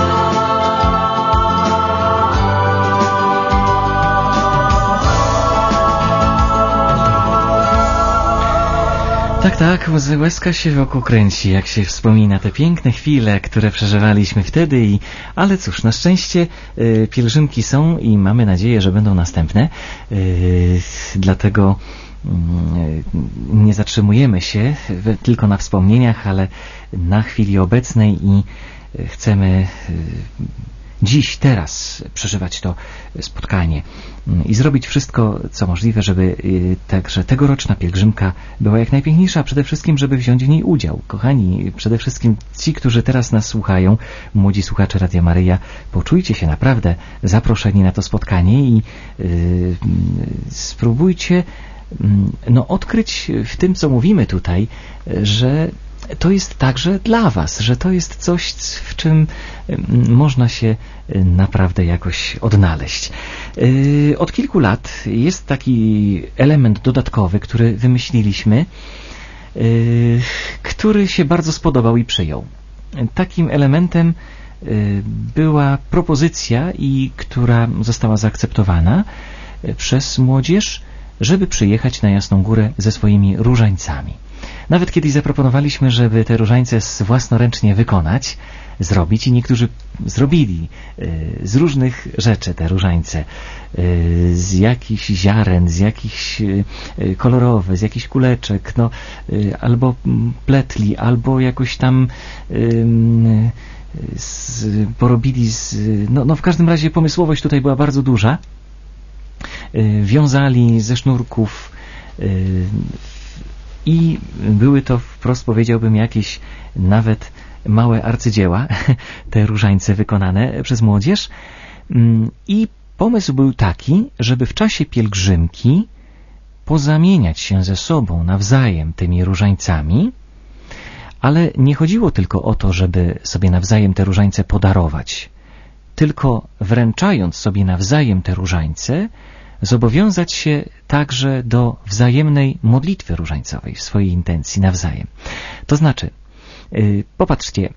Tak, łezka się wokół kręci, jak się wspomina te piękne chwile, które przeżywaliśmy wtedy, ale cóż, na szczęście pielgrzymki są i mamy nadzieję, że będą następne, dlatego nie zatrzymujemy się tylko na wspomnieniach, ale na chwili obecnej i chcemy dziś, teraz przeżywać to spotkanie i zrobić wszystko, co możliwe, żeby także tegoroczna pielgrzymka była jak najpiękniejsza, a przede wszystkim, żeby wziąć w niej udział. Kochani, przede wszystkim ci, którzy teraz nas słuchają, młodzi słuchacze Radia Maryja, poczujcie się naprawdę zaproszeni na to spotkanie i spróbujcie odkryć w tym, co mówimy tutaj, że to jest także dla was, że to jest coś, w czym można się naprawdę jakoś odnaleźć. Od kilku lat jest taki element dodatkowy, który wymyśliliśmy, który się bardzo spodobał i przyjął. Takim elementem była propozycja, która została zaakceptowana przez młodzież, żeby przyjechać na Jasną Górę ze swoimi różańcami. Nawet kiedyś zaproponowaliśmy, żeby te różańce własnoręcznie wykonać, zrobić i niektórzy zrobili z różnych rzeczy te różańce, z jakichś ziaren, z jakichś kolorowych, z jakichś kuleczek, albo pletli, albo jakoś tam porobili w każdym razie pomysłowość tutaj była bardzo duża. Wiązali ze sznurków i były to, wprost powiedziałbym, jakieś nawet małe arcydzieła, te różańce wykonane przez młodzież. I pomysł był taki, żeby w czasie pielgrzymki pozamieniać się ze sobą nawzajem tymi różańcami, ale nie chodziło tylko o to, żeby sobie nawzajem te różańce podarować, tylko wręczając sobie nawzajem te różańce, zobowiązać się także do wzajemnej modlitwy różańcowej w swojej intencji nawzajem. To znaczy, popatrzcie,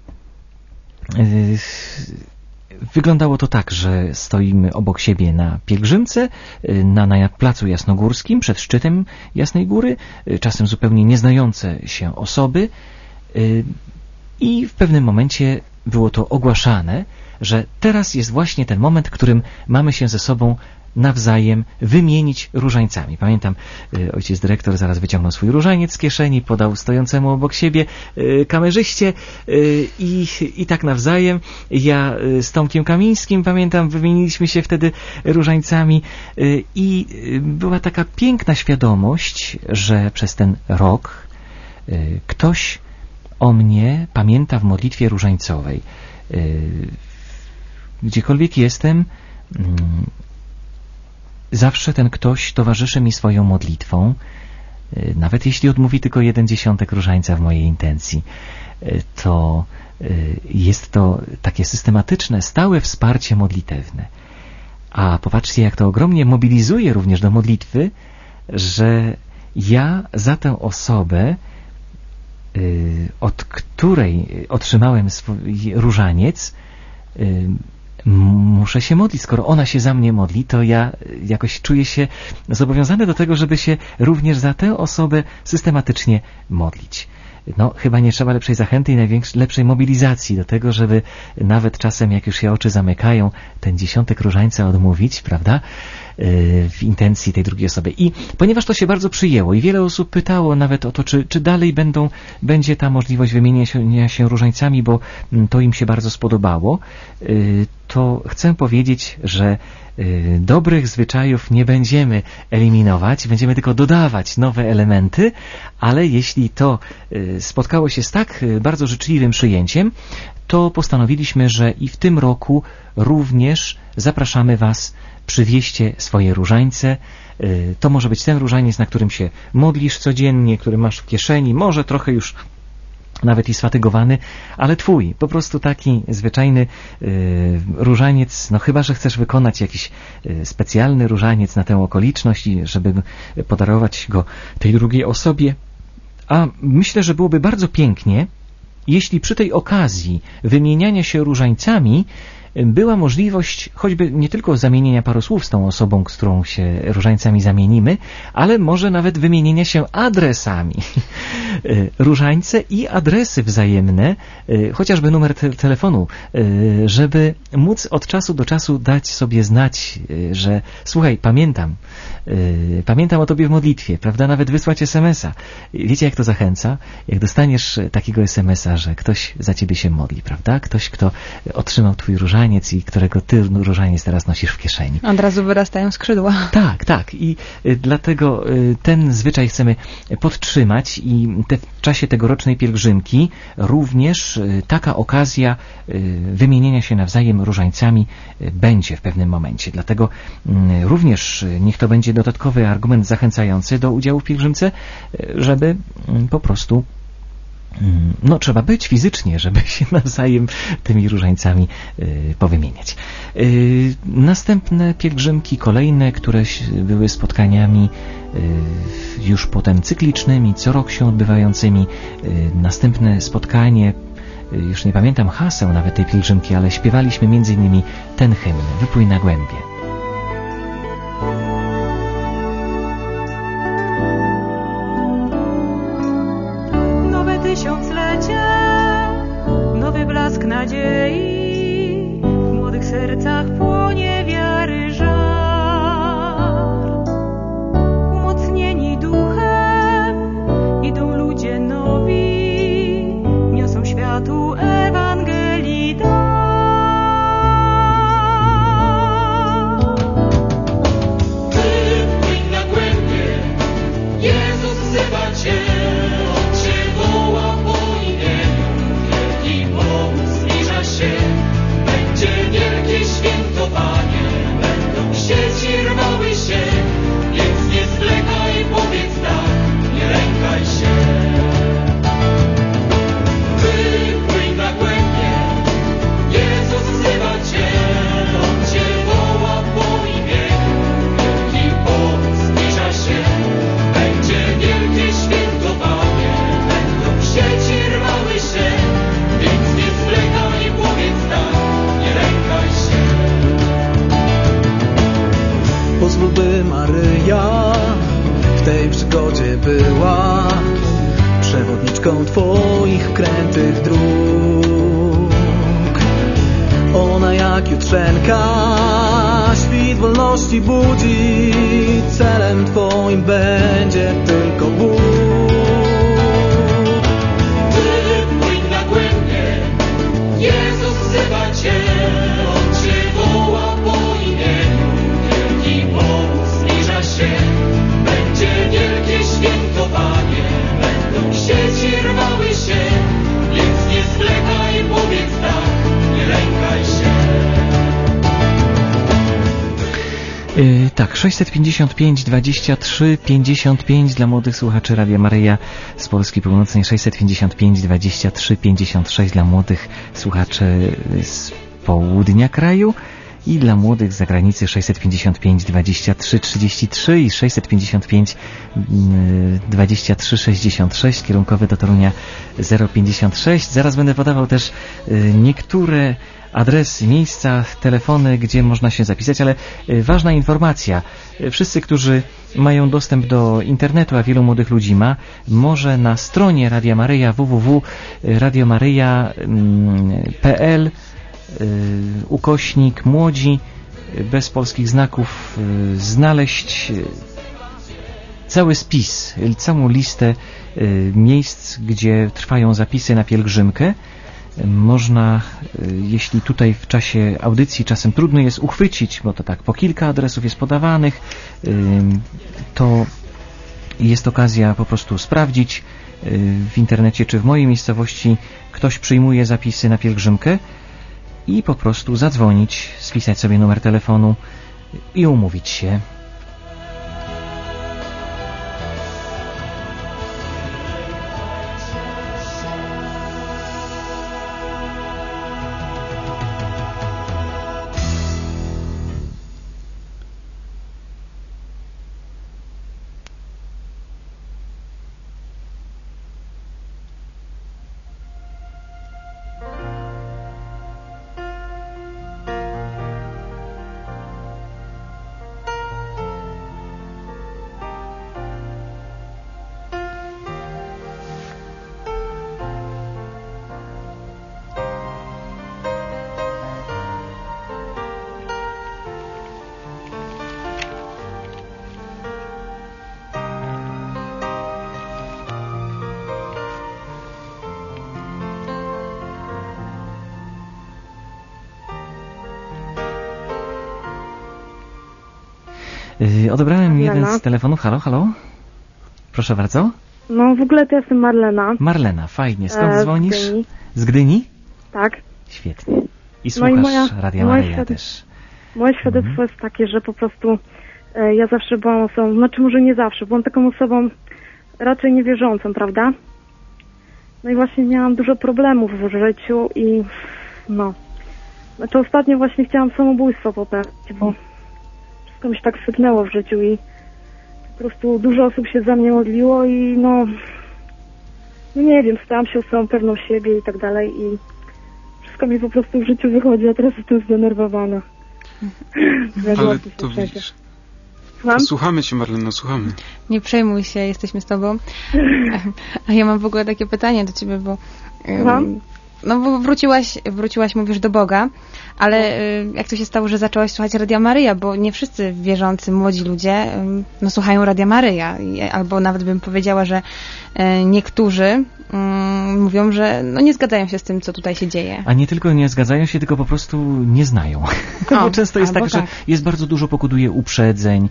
wyglądało to tak, że stoimy obok siebie na pielgrzymce, na placu jasnogórskim, przed szczytem Jasnej Góry, czasem zupełnie nieznające się osoby, i w pewnym momencie było to ogłaszane, że teraz jest właśnie ten moment, w którym mamy się ze sobą nawzajem wymienić różańcami. Pamiętam, ojciec dyrektor zaraz wyciągnął swój różaniec z kieszeni, podał stojącemu obok siebie kamerzyście i tak nawzajem. Ja z Tomkiem Kamińskim, pamiętam, wymieniliśmy się wtedy różańcami i była taka piękna świadomość, że przez ten rok ktoś o mnie pamięta w modlitwie różańcowej. Gdziekolwiek jestem, zawsze ten ktoś towarzyszy mi swoją modlitwą, nawet jeśli odmówi tylko 1/10 różańca w mojej intencji, to jest to takie systematyczne, stałe wsparcie modlitewne. A popatrzcie, jak to ogromnie mobilizuje również do modlitwy, że ja za tę osobę, od której otrzymałem swój różaniec, muszę się modlić. Skoro ona się za mnie modli, to ja jakoś czuję się zobowiązany do tego, żeby się również za tę osobę systematycznie modlić. No, chyba nie trzeba lepszej zachęty i lepszej mobilizacji do tego, żeby nawet czasem, jak już się oczy zamykają, ten 10 różańca odmówić, prawda, w intencji tej drugiej osoby. I ponieważ to się bardzo przyjęło i wiele osób pytało nawet o to, czy dalej będzie ta możliwość wymieniania się różańcami, bo to im się bardzo spodobało, to chcę powiedzieć, że dobrych zwyczajów nie będziemy eliminować, będziemy tylko dodawać nowe elementy, ale jeśli to spotkało się z tak bardzo życzliwym przyjęciem, to postanowiliśmy, że i w tym roku również zapraszamy Was, przywieźcie swoje różańce. To może być ten różaniec, na którym się modlisz codziennie, który masz w kieszeni, może trochę już nawet i sfatygowany, ale twój, po prostu taki zwyczajny różaniec, no chyba że chcesz wykonać jakiś specjalny różaniec na tę okoliczność i żeby podarować go tej drugiej osobie. A myślę, że byłoby bardzo pięknie, jeśli przy tej okazji wymieniania się różańcami była możliwość choćby nie tylko zamienienia paru słów z tą osobą, z którą się różańcami zamienimy, ale może nawet wymienienia się adresami. Różańce i adresy wzajemne, chociażby numer telefonu, żeby móc od czasu do czasu dać sobie znać, że słuchaj, pamiętam o Tobie w modlitwie, prawda? Nawet wysłać SMS-a. Wiecie, jak to zachęca? Jak dostaniesz takiego SMS-a, że ktoś za Ciebie się modli, prawda? Ktoś, kto otrzymał Twój różaniec i którego Ty różaniec teraz nosisz w kieszeni. Od razu wyrastają skrzydła. Tak. I dlatego ten zwyczaj chcemy podtrzymać i w czasie tegorocznej pielgrzymki również taka okazja wymienienia się nawzajem różańcami będzie w pewnym momencie. Dlatego również niech to będzie dodatkowy argument zachęcający do udziału w pielgrzymce, żeby po prostu trzeba być fizycznie, żeby się nawzajem tymi różańcami powymieniać. Następne pielgrzymki, kolejne, które były spotkaniami już potem cyklicznymi, co rok się odbywającymi. Następne spotkanie, już nie pamiętam haseł nawet tej pielgrzymki, ale śpiewaliśmy m.in. ten hymn, Wypłyń na głębie. Tysiąclecie, nowy blask nadziei, w młodych sercach płonie wiary żar. Umocnieni duchem idą ludzie nowi, niosą światu Ewangelii dar. Wypłyń na głębie, Jezus wzywa Cię. Sieci rwały się, więc nie zwlekaj, powiedz tak, nie lękaj się. Wypłyń na głębie, Jezus wzywa Cię, On Cię woła po imieniu, wielki powód zbliża się, będzie wielkie świętowanie, będą sieci rwały się, więc nie zwlekaj, powiedz tak, nie lękaj się. Pozwól, by Maryja w tej przygodzie była przewodniczką Twoich krętych dróg. Ona jak jutrzenka świt wolności miłości budzi, celem Twoim będzie tylko Bóg. Wypłyń na głębie, Jezus wzywa Cię, On Cię woła po imieniu, wielki powód zbliża się, będzie wielkie świętowanie, będą sieci rwały się, więc nie zwlekaj, powiedz tak, nie lękaj się. Tak, 655 23 55 dla młodych słuchaczy Radia Maryja z Polski Północnej, 655 23 56 dla młodych słuchaczy z południa kraju i dla młodych z zagranicy 655 23 33 i 655 23 66, kierunkowy do Torunia 056. Zaraz będę podawał też niektóre adresy, miejsca, telefony, gdzie można się zapisać, ale ważna informacja. Wszyscy, którzy mają dostęp do internetu, a wielu młodych ludzi ma, może na stronie Radia Maryja www.radiomaryja.pl /młodzi bez polskich znaków znaleźć cały spis, całą listę miejsc, gdzie trwają zapisy na pielgrzymkę. Można, jeśli tutaj w czasie audycji czasem trudno jest uchwycić, bo to tak po kilka adresów jest podawanych, to jest okazja po prostu sprawdzić w internecie, czy w mojej miejscowości ktoś przyjmuje zapisy na pielgrzymkę i po prostu zadzwonić, spisać sobie numer telefonu i umówić się. Odebrałem jeden z telefonów. Halo, halo? Proszę bardzo. No w ogóle to jestem Marlena. Marlena, fajnie. Skąd dzwonisz? Z Gdyni. Z Gdyni? Tak. Świetnie. I słuchasz Radia Maryja też. Moje świadectwo jest takie, że po prostu ja zawsze byłam osobą, znaczy może nie zawsze, byłam taką osobą raczej niewierzącą, prawda? No i właśnie miałam dużo problemów w życiu i no. Znaczy ostatnio właśnie chciałam samobójstwo popełnić, bo wszystko mi się tak sypnęło w życiu i po prostu dużo osób się za mnie modliło i no nie wiem, stałam się osobą pewną siebie i tak dalej i wszystko mi po prostu w życiu wychodzi, a teraz jestem zdenerwowana. Ale to widzisz. Słuchamy Cię, Marleno, słuchamy. Nie przejmuj się, jesteśmy z Tobą. A ja mam w ogóle takie pytanie do Ciebie, bo no bo wróciłaś, mówisz, do Boga, ale jak to się stało, że zaczęłaś słuchać Radia Maryja, bo nie wszyscy wierzący, młodzi ludzie no, słuchają Radia Maryja, albo nawet bym powiedziała, że niektórzy mówią, że no, nie zgadzają się z tym, co tutaj się dzieje. A nie tylko nie zgadzają się, tylko po prostu nie znają. Bo często jest tak, że jest bardzo dużo pokoduje uprzedzeń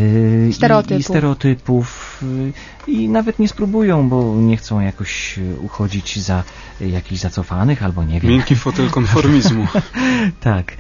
i stereotypów i nawet nie spróbują, bo nie chcą jakoś uchodzić za jakichś zacofanych albo nie wiem. Miękki fotel konformizmu. Tak.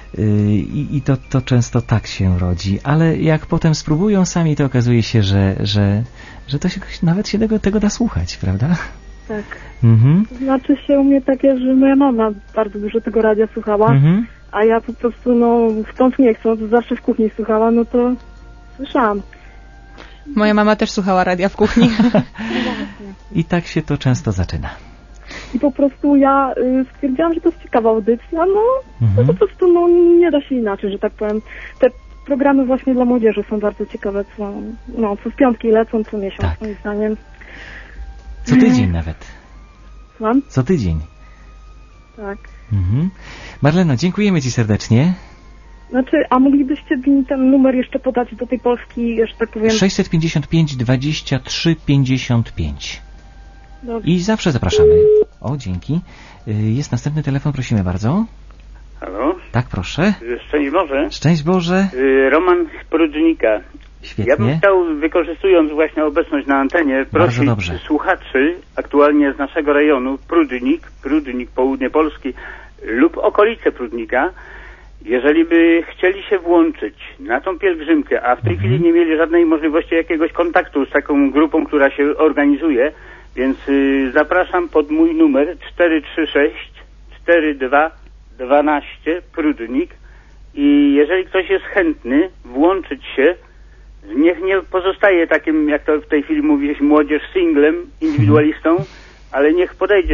I to często tak się rodzi, ale jak potem spróbują sami, to okazuje się, że to się nawet się tego da słuchać, prawda? Tak. Znaczy się u mnie takie, że moja mama bardzo dużo tego radia słuchała, a ja po prostu no chcąc nie chcąc, zawsze w kuchni słuchała, no to słyszałam. Moja mama też słuchała radia w kuchni. I tak się to często zaczyna. I po prostu ja stwierdziłam, że to jest ciekawa audycja, no po prostu no, nie da się inaczej, że tak powiem. Te programy właśnie dla młodzieży są bardzo ciekawe, co w piątki lecą, co miesiąc, tak. Moim zdaniem. Co tydzień nawet. Słucham? Co tydzień. Tak. Marleno, dziękujemy Ci serdecznie. Znaczy, a moglibyście mi ten numer jeszcze podać do tej Polski, że tak powiem... 655 23 55. Dobrze. I zawsze zapraszamy. O, dzięki. Jest następny telefon, prosimy bardzo. Halo? Tak, proszę. Szczęść Boże. Szczęść Boże. Roman z Prudnika. Świetnie. Ja bym chciał, wykorzystując właśnie obecność na antenie, prosić słuchaczy aktualnie z naszego rejonu, Prudnik, południe Polski lub okolice Prudnika, jeżeli by chcieli się włączyć na tą pielgrzymkę, a w tej chwili nie mieli żadnej możliwości jakiegoś kontaktu z taką grupą, która się organizuje, więc zapraszam pod mój numer 436 42 12 Prudnik i jeżeli ktoś jest chętny włączyć się, niech nie pozostaje takim, jak to w tej chwili mówi młodzież, singlem, indywidualistą, ale niech podejdzie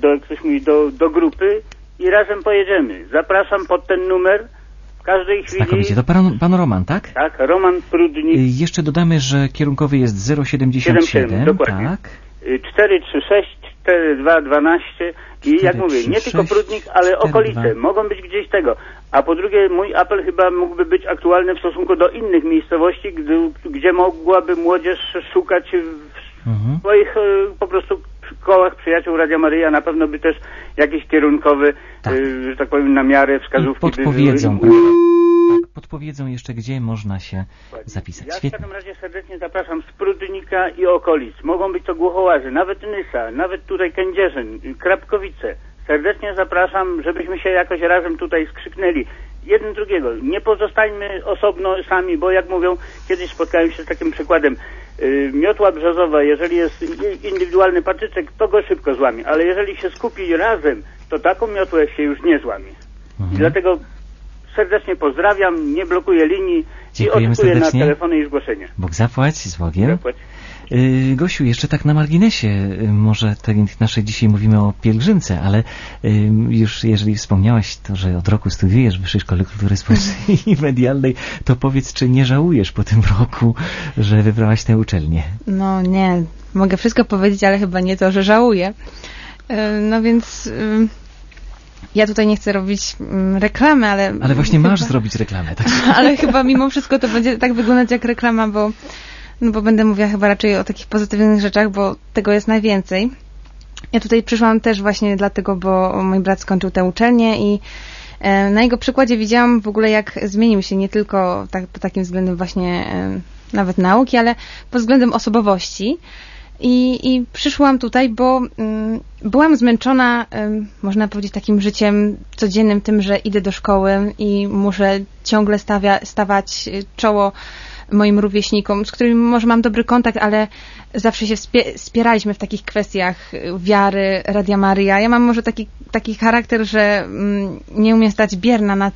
do grupy i razem pojedziemy. Zapraszam pod ten numer w każdej chwili. Znakomicie. To pan Roman, tak? Tak, Roman Prudnik. Jeszcze dodamy, że kierunkowy jest 077. Dokładnie. Tak. 436 42 12 i jak mówię, nie tylko Prudnik, ale okolice. Mogą być gdzieś tego. A po drugie, mój apel chyba mógłby być aktualny w stosunku do innych miejscowości, gdzie mogłaby młodzież szukać w swoich po prostu kołach przyjaciół Radia Maryja. Na pewno by też jakieś kierunkowe, że tak powiem, na miarę wskazówki podpowiedzą, podpowiedzą jeszcze, gdzie można się zapisać. Ja w każdym razie serdecznie zapraszam z Prudnika i okolic. Mogą być to Głuchołazy, nawet Nysa, nawet tutaj Kędzierzyn, Krapkowice. Serdecznie zapraszam, żebyśmy się jakoś razem tutaj skrzyknęli. Jeden drugiego. Nie pozostańmy osobno sami, bo jak mówią, kiedyś spotkałem się z takim przykładem. Miotła brzozowa, jeżeli jest indywidualny patyczek, to go szybko złamie. Ale jeżeli się skupi razem, to taką miotłę się już nie złamie. I dlatego serdecznie pozdrawiam, nie blokuję linii. Dziękujemy i oczekuję serdecznie. na telefony i zgłoszenia. Bóg zapłać, z Bogiem. Zapłać. Gosiu, jeszcze tak na marginesie, może tak naszej dzisiaj mówimy o pielgrzymce, ale już jeżeli wspomniałaś to, że od roku studiujesz w Wyższej Szkole Kultury Społecznej i Medialnej, to powiedz, czy nie żałujesz po tym roku, że wybrałaś tę uczelnię? No nie, mogę wszystko powiedzieć, ale chyba nie to, że żałuję. No więc ja tutaj nie chcę robić reklamy, ale... Ale właśnie masz zrobić reklamę. Tak? Ale chyba mimo wszystko to będzie tak wyglądać jak reklama, bo będę mówiła chyba raczej o takich pozytywnych rzeczach, bo tego jest najwięcej. Ja tutaj przyszłam też właśnie dlatego, bo mój brat skończył tę uczelnię i na jego przykładzie widziałam w ogóle, jak zmienił się nie tylko pod takim względem właśnie nawet nauki, ale pod względem osobowości. I przyszłam tutaj, bo byłam zmęczona, można powiedzieć, takim życiem codziennym, tym, że idę do szkoły i muszę ciągle stawać czoło moim rówieśnikom, z którymi może mam dobry kontakt, ale zawsze się wspieraliśmy w takich kwestiach wiary, Radia Maryja. Ja mam może taki charakter, że nie umiem stać bierna na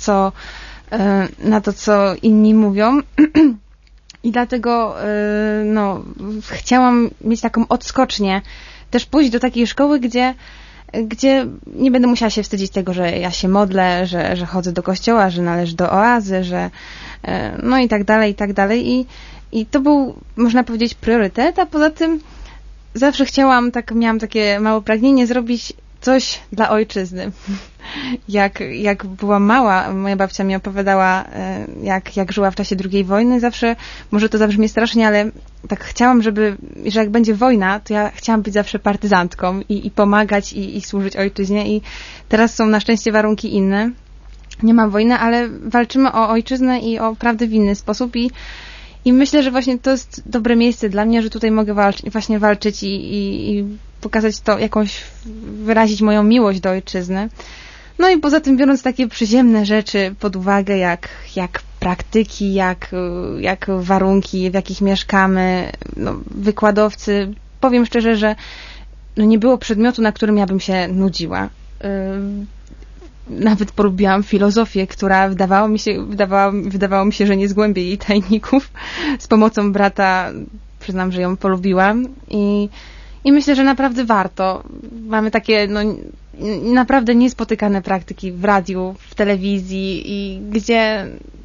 to, co inni mówią. I dlatego chciałam mieć taką odskocznię, też pójść do takiej szkoły, gdzie nie będę musiała się wstydzić tego, że ja się modlę, że chodzę do kościoła, że należę do oazy, że no i tak dalej, i tak dalej. I to był, można powiedzieć, priorytet, a poza tym zawsze miałam takie małe pragnienie zrobić coś dla ojczyzny. Jak była mała, moja babcia mi opowiadała, jak żyła w czasie II wojny. Zawsze, może to zabrzmi strasznie, ale tak chciałam, że jak będzie wojna, to ja chciałam być zawsze partyzantką i pomagać i służyć ojczyźnie. I teraz są na szczęście warunki inne. Nie ma wojny, ale walczymy o ojczyznę i o prawdę w inny sposób i myślę, że właśnie to jest dobre miejsce dla mnie, że tutaj mogę walczyć i pokazać to, wyrazić moją miłość do ojczyzny. No i poza tym, biorąc takie przyziemne rzeczy pod uwagę, jak praktyki, jak warunki, w jakich mieszkamy, wykładowcy, powiem szczerze, że nie było przedmiotu, na którym ja bym się nudziła. Nawet polubiłam filozofię, która wydawało mi się, że nie zgłębię jej tajników. Z pomocą brata przyznam, że ją polubiłam i myślę, że naprawdę warto. Mamy takie naprawdę niespotykane praktyki w radiu, w telewizji i gdzie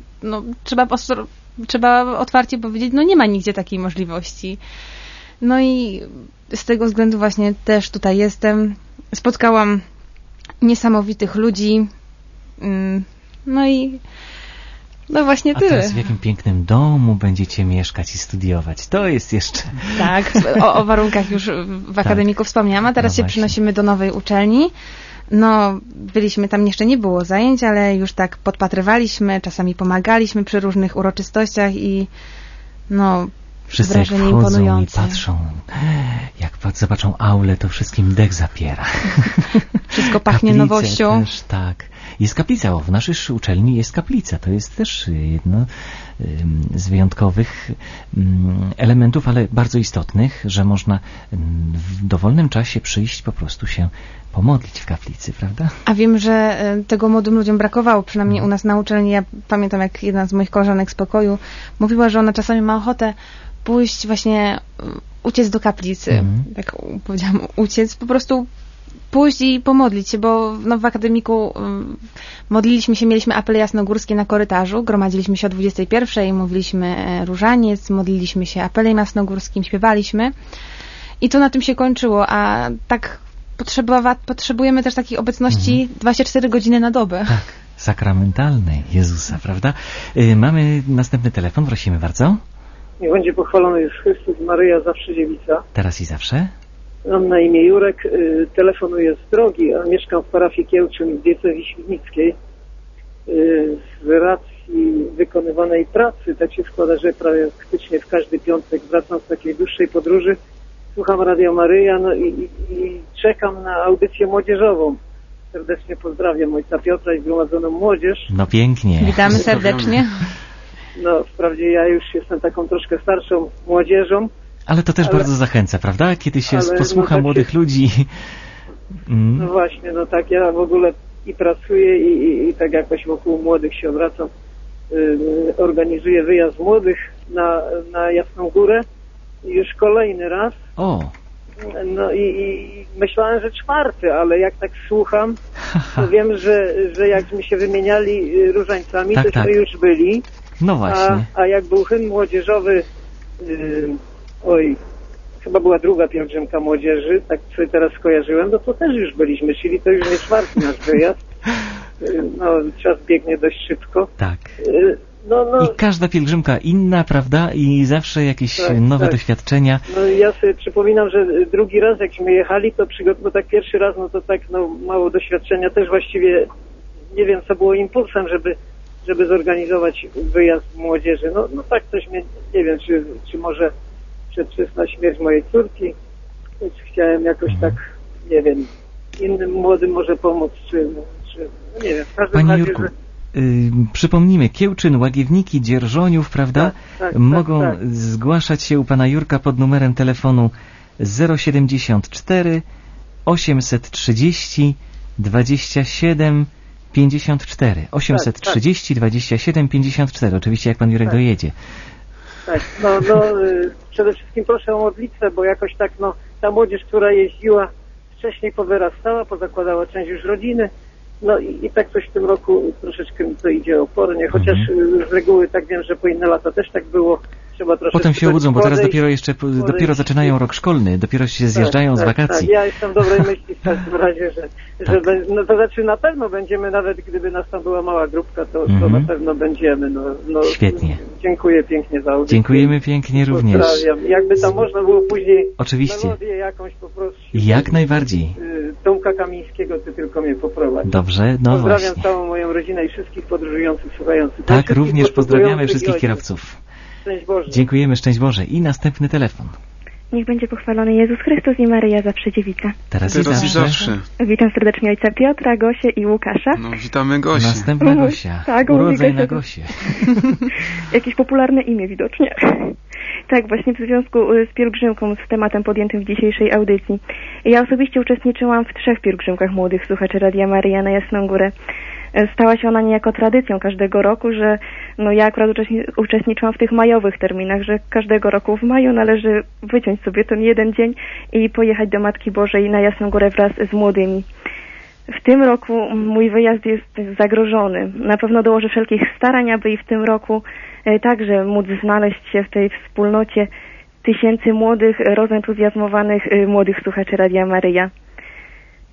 trzeba otwarcie powiedzieć, nie ma nigdzie takiej możliwości. No i z tego względu właśnie też tutaj jestem. Spotkałam niesamowitych ludzi, No i no właśnie tyle. A teraz w jakim pięknym domu będziecie mieszkać i studiować? To jest jeszcze... Tak, o warunkach już w akademiku wspomniałam, a teraz się przenosimy do nowej uczelni. No, byliśmy tam, jeszcze nie było zajęć, ale już tak podpatrywaliśmy, czasami pomagaliśmy przy różnych uroczystościach i no, wszyscy wrażenie jak wchodzą imponujące. I patrzą, jak zobaczą aulę, to wszystkim dech zapiera. Wszystko pachnie Kaplice nowością. Też, tak. Jest kaplica, w naszej uczelni jest kaplica. To jest też jedno z wyjątkowych elementów, ale bardzo istotnych, że można w dowolnym czasie przyjść, po prostu się pomodlić w kaplicy, prawda? A wiem, że tego młodym ludziom brakowało, przynajmniej u nas na uczelni. Ja pamiętam, jak jedna z moich koleżanek z pokoju mówiła, że ona czasami ma ochotę pójść właśnie, uciec do kaplicy. Tak powiedziałam, uciec, po prostu pójść i pomodlić się, bo no, w akademiku modliliśmy się, mieliśmy apele jasnogórskie na korytarzu, gromadziliśmy się o 21:00, mówiliśmy różaniec, modliliśmy się apelem jasnogórskim, śpiewaliśmy i to na tym się kończyło, a tak potrzebujemy też takiej obecności 24 godziny na dobę. Tak, sakramentalnej Jezusa, prawda? Mamy następny telefon, prosimy bardzo. Niech będzie pochwalony Jezus Chrystus, Maryja zawsze dziewica. Teraz i zawsze. Mam na imię Jurek, telefonuję z drogi, a mieszkam w parafii Kiełczyn w diecezji świdnickiej. Z racji wykonywanej pracy, tak się składa, że praktycznie w każdy piątek wracam z takiej dłuższej podróży, słucham Radio Maryja, no i czekam na audycję młodzieżową. Serdecznie pozdrawiam ojca Piotra i zgromadzoną młodzież. No pięknie. Witamy serdecznie. No wprawdzie ja już jestem taką troszkę starszą młodzieżą. Ale to też bardzo zachęca, prawda? Kiedy się posłucha młodych ludzi. No właśnie, no tak, ja w ogóle i pracuję i tak jakoś wokół młodych się obracam. Organizuję wyjazd młodych na Jasną Górę. Już kolejny raz. O. No i myślałem, że 4, ale jak tak słucham, to wiem, że jakśmy się wymieniali różańcami, tak, tośmy już byli. No właśnie. A jak był hymn młodzieżowy, chyba była druga pielgrzymka młodzieży, tak sobie teraz skojarzyłem, no to też już byliśmy, czyli to już nie 4 nasz wyjazd. No, czas biegnie dość szybko. Tak. I każda pielgrzymka inna, prawda? I zawsze jakieś nowe doświadczenia. No ja sobie przypominam, że drugi raz jakśmy jechali, to bo tak pierwszy raz, no to tak mało doświadczenia, też właściwie nie wiem, co było impulsem, żeby zorganizować wyjazd młodzieży. No tak coś mnie, nie wiem, czy może przedwczesna śmierć mojej córki, chciałem jakoś tak, nie wiem, innym młodym może pomóc, czy no nie wiem, w każdym razie, Jurku, przypomnijmy, Kiełczyn, Łagiewniki, Dzierżoniów, prawda? Tak, mogą zgłaszać się u pana Jurka pod numerem telefonu 074 830 27 54. 830 27 54. Oczywiście jak pan Jurek dojedzie. Tak, przede wszystkim proszę o modlitwę, bo jakoś tak, ta młodzież, która jeździła wcześniej powyrastała, pozakładała część już rodziny, no i tak coś w tym roku troszeczkę mi to idzie opornie, chociaż z reguły tak wiem, że po inne lata też tak było. Trzeba troszeczkę potem się obudzą, bo teraz dopiero zaczynają rok szkolny, dopiero się zjeżdżają z wakacji. Tak, ja jestem dobrej myśli w każdym razie, że to znaczy na pewno będziemy, nawet gdyby nas tam była mała grupka, to na pewno będziemy. Świetnie. Dziękuję pięknie za audycję. Dziękujemy pięknie również. Pozdrawiam. Jakby tam można było później melodię jakąś poprosić. Jak najbardziej. Tomka Kamińskiego, ty tylko mnie poprowadź. Dobrze, Pozdrawiam właśnie. całą moją rodzinę i wszystkich podróżujących, słuchających. Tak, również pozdrawiamy wszystkich kierowców. Szczęść Boże. Dziękujemy, szczęść Boże. I następny telefon. Niech będzie pochwalony Jezus Chrystus i Maryja zawsze dziewica. Teraz i zawsze. Witam serdecznie ojca Piotra, Gosię i Łukasza. No, witamy Gosię. Następna Gosia. Tak, urodzaj na Gosię. Jakieś popularne imię widocznie. Tak, właśnie w związku z pielgrzymką, z tematem podjętym w dzisiejszej audycji. Ja osobiście uczestniczyłam w 3 pielgrzymkach młodych słuchaczy Radia Maryja na Jasną Górę. Stała się ona niejako tradycją każdego roku, że ja akurat uczestniczyłam w tych majowych terminach, że każdego roku w maju należy wyciąć sobie ten jeden dzień i pojechać do Matki Bożej na Jasną Górę wraz z młodymi. W tym roku mój wyjazd jest zagrożony. Na pewno dołożę wszelkich starań, aby i w tym roku także móc znaleźć się w tej wspólnocie tysięcy młodych, rozentuzjazmowanych młodych słuchaczy Radia Maryja.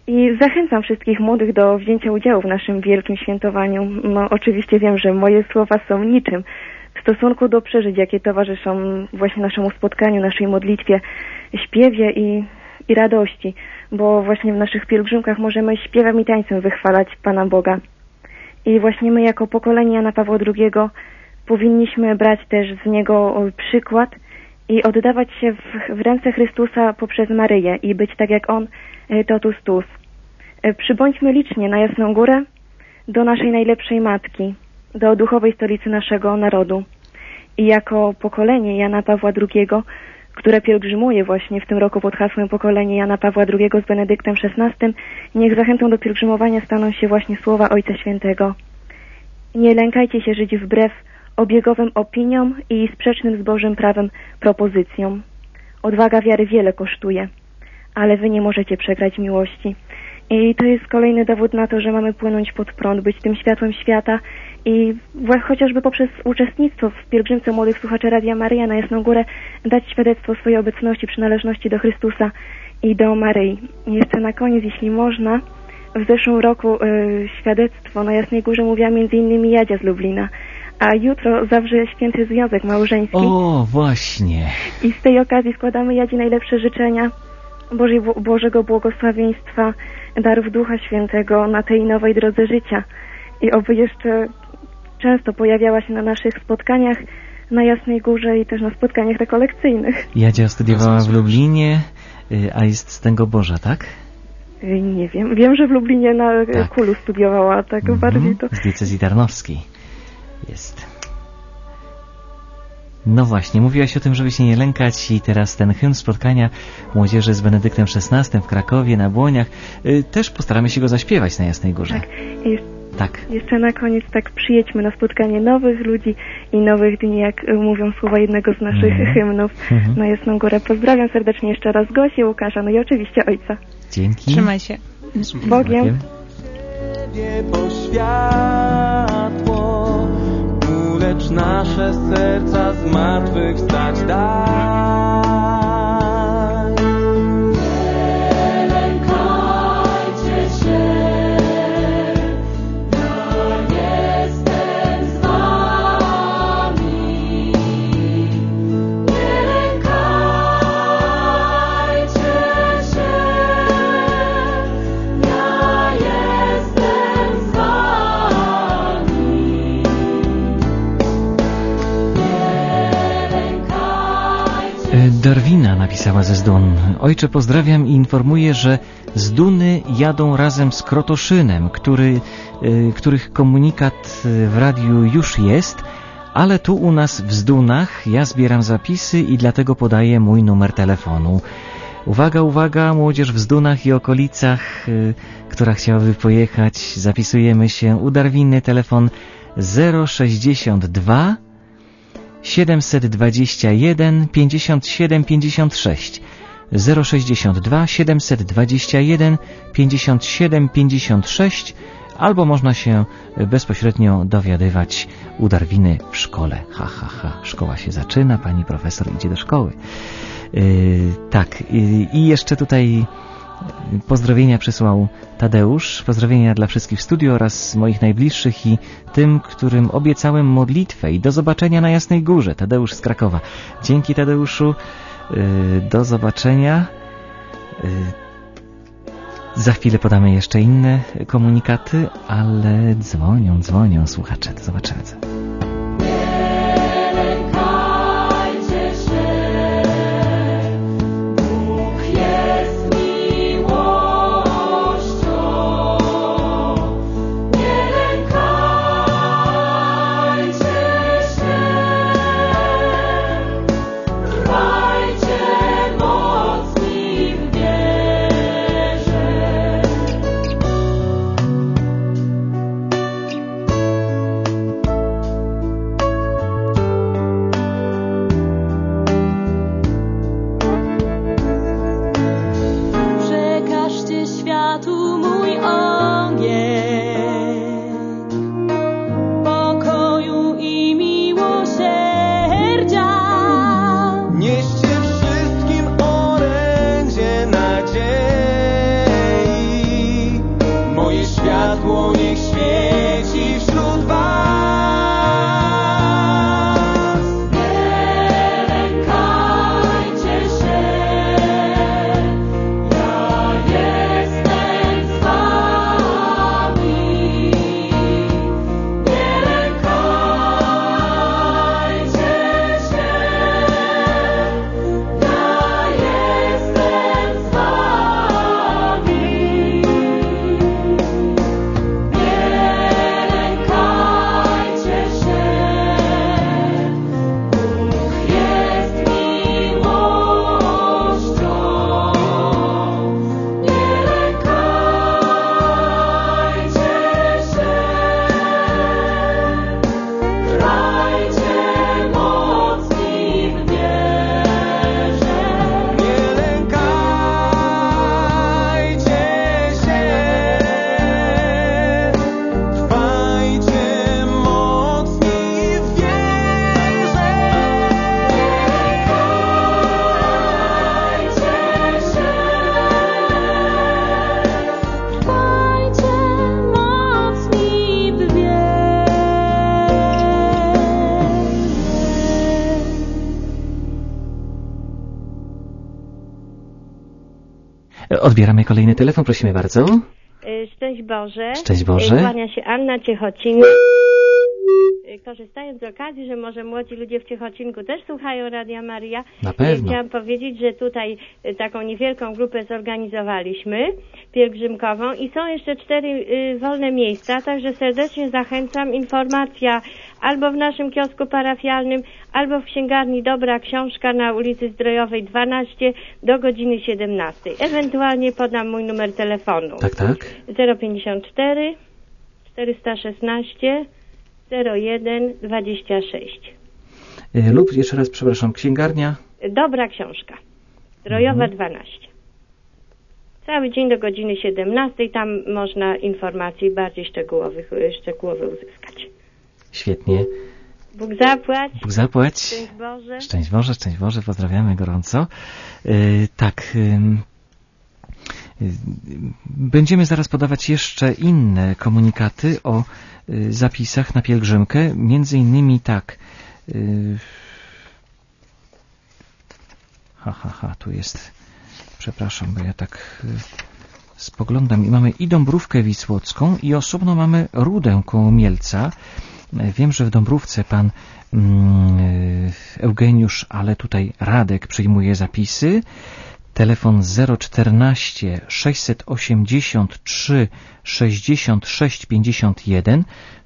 I zachęcam wszystkich młodych do wzięcia udziału w naszym wielkim świętowaniu. No, oczywiście wiem, że moje słowa są niczym w stosunku do przeżyć, jakie towarzyszą właśnie naszemu spotkaniu, naszej modlitwie, śpiewie i radości, bo właśnie w naszych pielgrzymkach możemy śpiewem i tańcem wychwalać Pana Boga. I właśnie my jako pokolenie Jana Pawła II powinniśmy brać też z niego przykład i oddawać się w ręce Chrystusa poprzez Maryję i być tak jak On, totus tuus. Przybądźmy licznie na Jasną Górę do naszej najlepszej Matki, do duchowej stolicy naszego narodu. I jako pokolenie Jana Pawła II, które pielgrzymuje właśnie w tym roku pod hasłem pokolenie Jana Pawła II z Benedyktem XVI, niech zachętą do pielgrzymowania staną się właśnie słowa Ojca Świętego. Nie lękajcie się żyć wbrew obiegowym opiniom i sprzecznym z Bożym prawem propozycjom. Odwaga wiary wiele kosztuje, ale wy nie możecie przegrać miłości. I to jest kolejny dowód na to, że mamy płynąć pod prąd, być tym światłem świata i chociażby poprzez uczestnictwo w pielgrzymce młodych słuchaczy Radia Maryja na Jasną Górę dać świadectwo swojej obecności, przynależności do Chrystusa i do Maryi. I jeszcze na koniec, jeśli można, w zeszłym roku świadectwo na Jasnej Górze mówiła m.in. Jadzia z Lublina, a jutro zawrze święty związek małżeński. O, właśnie. I z tej okazji składamy Jadzi najlepsze życzenia Bożego błogosławieństwa, darów Ducha Świętego na tej nowej drodze życia. I oby jeszcze często pojawiała się na naszych spotkaniach na Jasnej Górze i też na spotkaniach rekolekcyjnych. Jadzia studiowała w Lublinie, a jest z Stęgoborza, tak? Nie wiem. Wiem, że w Lublinie na Kulu studiowała, tak bardziej to... Z diecezji tarnowskiej jest. No właśnie, mówiłaś o tym, żeby się nie lękać i teraz ten hymn spotkania młodzieży z Benedyktem XVI w Krakowie, na Błoniach, też postaramy się go zaśpiewać na Jasnej Górze. Tak. Jeszcze na koniec przyjedźmy na spotkanie nowych ludzi i nowych dni, jak mówią słowa jednego z naszych hymnów na Jasną Górę. Pozdrawiam serdecznie jeszcze raz Gosię, Łukasza, no i oczywiście ojca. Dzięki. Trzymaj się. Z Bogiem. Po światło, ulecz nasze serca z martwych wstać daj. Darwina napisała ze Zdun. Ojcze, pozdrawiam i informuję, że z Duny jadą razem z Krotoszynem, których komunikat w radiu już jest, ale tu u nas w Zdunach ja zbieram zapisy i dlatego podaję mój numer telefonu. Uwaga, uwaga, młodzież w Zdunach i okolicach, która chciałaby pojechać, zapisujemy się u Darwiny, telefon 062 721 57 56 062 721 57 56 albo można się bezpośrednio dowiadywać u Darwiny w szkole. Szkoła się zaczyna, pani profesor idzie do szkoły. Tak, i jeszcze tutaj pozdrowienia przysłał Tadeusz. Pozdrowienia dla wszystkich w studiu oraz moich najbliższych i tym, którym obiecałem modlitwę. I do zobaczenia na Jasnej Górze. Tadeusz z Krakowa. Dzięki, Tadeuszu. Do zobaczenia. Za chwilę podamy jeszcze inne komunikaty, ale dzwonią słuchacze. Do zobaczenia. Odbieramy kolejny telefon, prosimy bardzo. Szczęść Boże. Szczęść Boże. Kłania się Anna, Ciechocin. Korzystając z okazji, że może młodzi ludzie w Ciechocinku też słuchają Radia Maryja, na pewno. Chciałam powiedzieć, że tutaj taką niewielką grupę zorganizowaliśmy, pielgrzymkową, i są jeszcze 4 wolne miejsca, także serdecznie zachęcam. Informacja albo w naszym kiosku parafialnym, albo w księgarni Dobra Książka na ulicy Zdrojowej 12 do godziny 17. Ewentualnie podam mój numer telefonu. Tak, tak. 054 416 0126. Lub jeszcze raz, przepraszam, księgarnia? Dobra Książka. Zdrojowa 12. Cały dzień do godziny 17. Tam można informacji bardziej szczegółowe uzyskać. Świetnie. Bóg zapłać. Bóg zapłać. Szczęść Boże. Szczęść Boże, szczęść Boże. Pozdrawiamy gorąco. Będziemy zaraz podawać jeszcze inne komunikaty o zapisach na pielgrzymkę. Między innymi tak. Tu jest. Przepraszam, bo ja tak spoglądam. I mamy i Dąbrówkę Wisłocką, i osobno mamy Rudę koło Mielca. Wiem, że w Dąbrówce pan Eugeniusz, ale tutaj Radek przyjmuje zapisy. Telefon 014 683 66 51,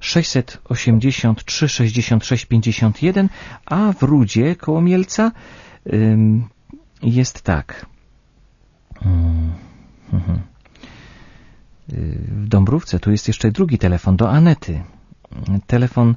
683 66 51, a w Rudzie koło Mielca jest tak. W Dąbrówce tu jest jeszcze drugi telefon do Anety. Telefon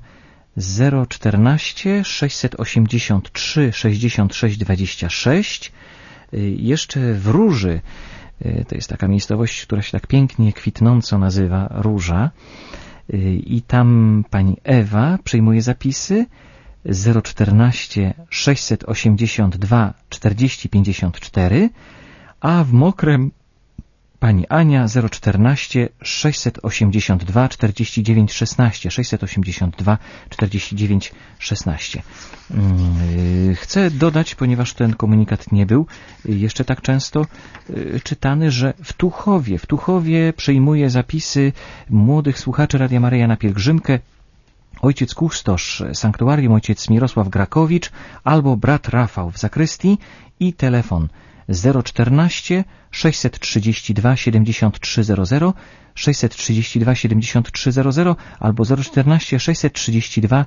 014 683 66 26. Jeszcze w Róży, to jest taka miejscowość, która się tak pięknie, kwitnąco nazywa Róża, i tam pani Ewa przyjmuje zapisy 014 682 40 54, a w Mokrem pani Ania 014 682 49 16, 682 49 16. Chcę dodać, ponieważ ten komunikat nie był jeszcze tak często czytany, że w Tuchowie przyjmuje zapisy młodych słuchaczy Radia Maryja na pielgrzymkę ojciec kustosz sanktuarium, ojciec Mirosław Grakowicz albo brat Rafał w zakrystii, i telefon 014 632 7300, 632 7300 albo 014 632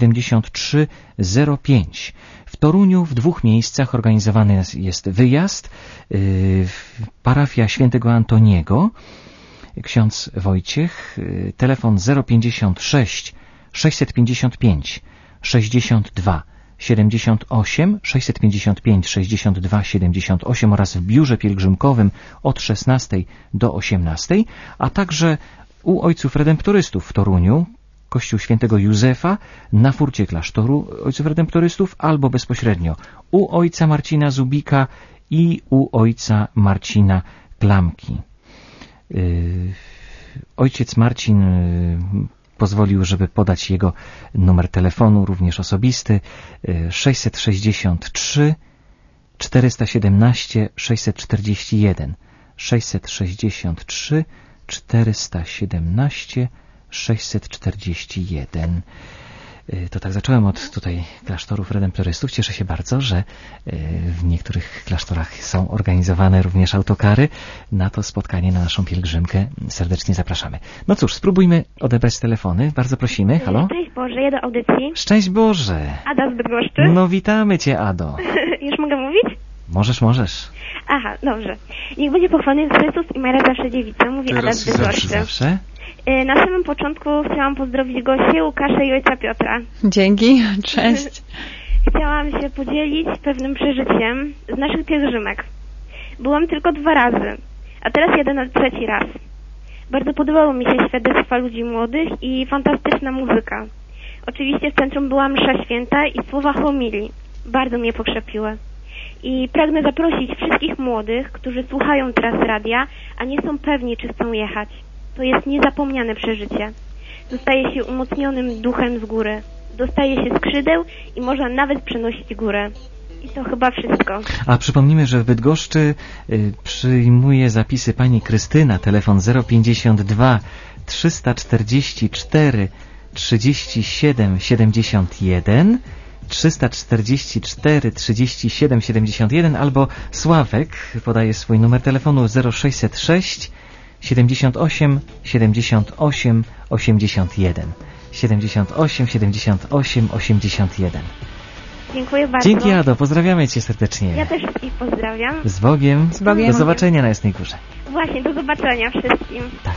7305. W Toruniu w 2 miejscach organizowany jest wyjazd. Parafia świętego Antoniego, ksiądz Wojciech, telefon 056 655 62 78, 655 62 78 oraz w biurze pielgrzymkowym od 16 do 18, a także u ojców redemptorystów w Toruniu, Kościół Świętego Józefa, na furcie klasztoru ojców redemptorystów, albo bezpośrednio u ojca Marcina Zubika i u ojca Marcina Klamki. Ojciec Marcin pozwolił, żeby podać jego numer telefonu, również osobisty, 663 417 641, 663 417 641. To tak zacząłem od tutaj klasztorów redemptorystów. Cieszę się bardzo, że w niektórych klasztorach są organizowane również autokary. Na to spotkanie, na naszą pielgrzymkę serdecznie zapraszamy. No cóż, spróbujmy odebrać telefony. Bardzo prosimy. Halo? Szczęść Boże, ja do audycji. Szczęść Boże. Ada z Bydgoszczy. No witamy Cię, Ado. Już mogę mówić? Możesz. Aha, dobrze. Niech będzie pochwalony Chrystus i Maria zawsze dziewica. Mówi Ada z Bydgoszczy. Zawsze. Na samym początku chciałam pozdrowić Gosię, Łukasza i ojca Piotra. Dzięki, cześć. Chciałam się podzielić pewnym przeżyciem z naszych pielgrzymek. Byłam tylko 2 razy, a teraz jadę na 3. raz. Bardzo podobało mi się świadectwa ludzi młodych i fantastyczna muzyka. Oczywiście w centrum była msza święta i słowa homilii. Bardzo mnie pokrzepiły. I pragnę zaprosić wszystkich młodych, którzy słuchają teraz radia, a nie są pewni, czy chcą jechać. To jest niezapomniane przeżycie. Zostaje się umocnionym duchem z góry. Dostaje się skrzydeł i można nawet przenosić górę. I to chyba wszystko. A przypomnijmy, że w Bydgoszczy przyjmuje zapisy pani Krystyna, telefon 052 344 37 71, 344 37 71, albo Sławek podaje swój numer telefonu 0606 78 78 81, 78 78 81. Dziękuję bardzo. Dzięki, Ado, pozdrawiamy Cię serdecznie. Ja też wszystkich pozdrawiam. Z Bogiem. Z Bogiem. Do zobaczenia na Jasnej Górze. Właśnie, do zobaczenia wszystkim. Tak.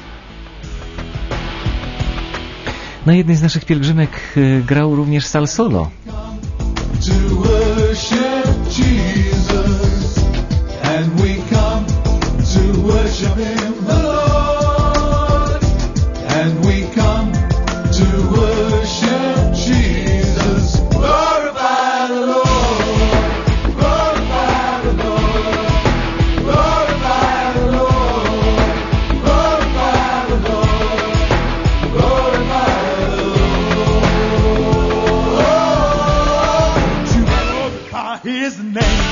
Na jednej z naszych pielgrzymek grał również sal solo. To worship Jesus, and we come to worship Him, the Lord, and we come to worship Jesus. Glorify the Lord, glorify the Lord, glorify the Lord, glorify the Lord, glorify the Lord. To glorify His name.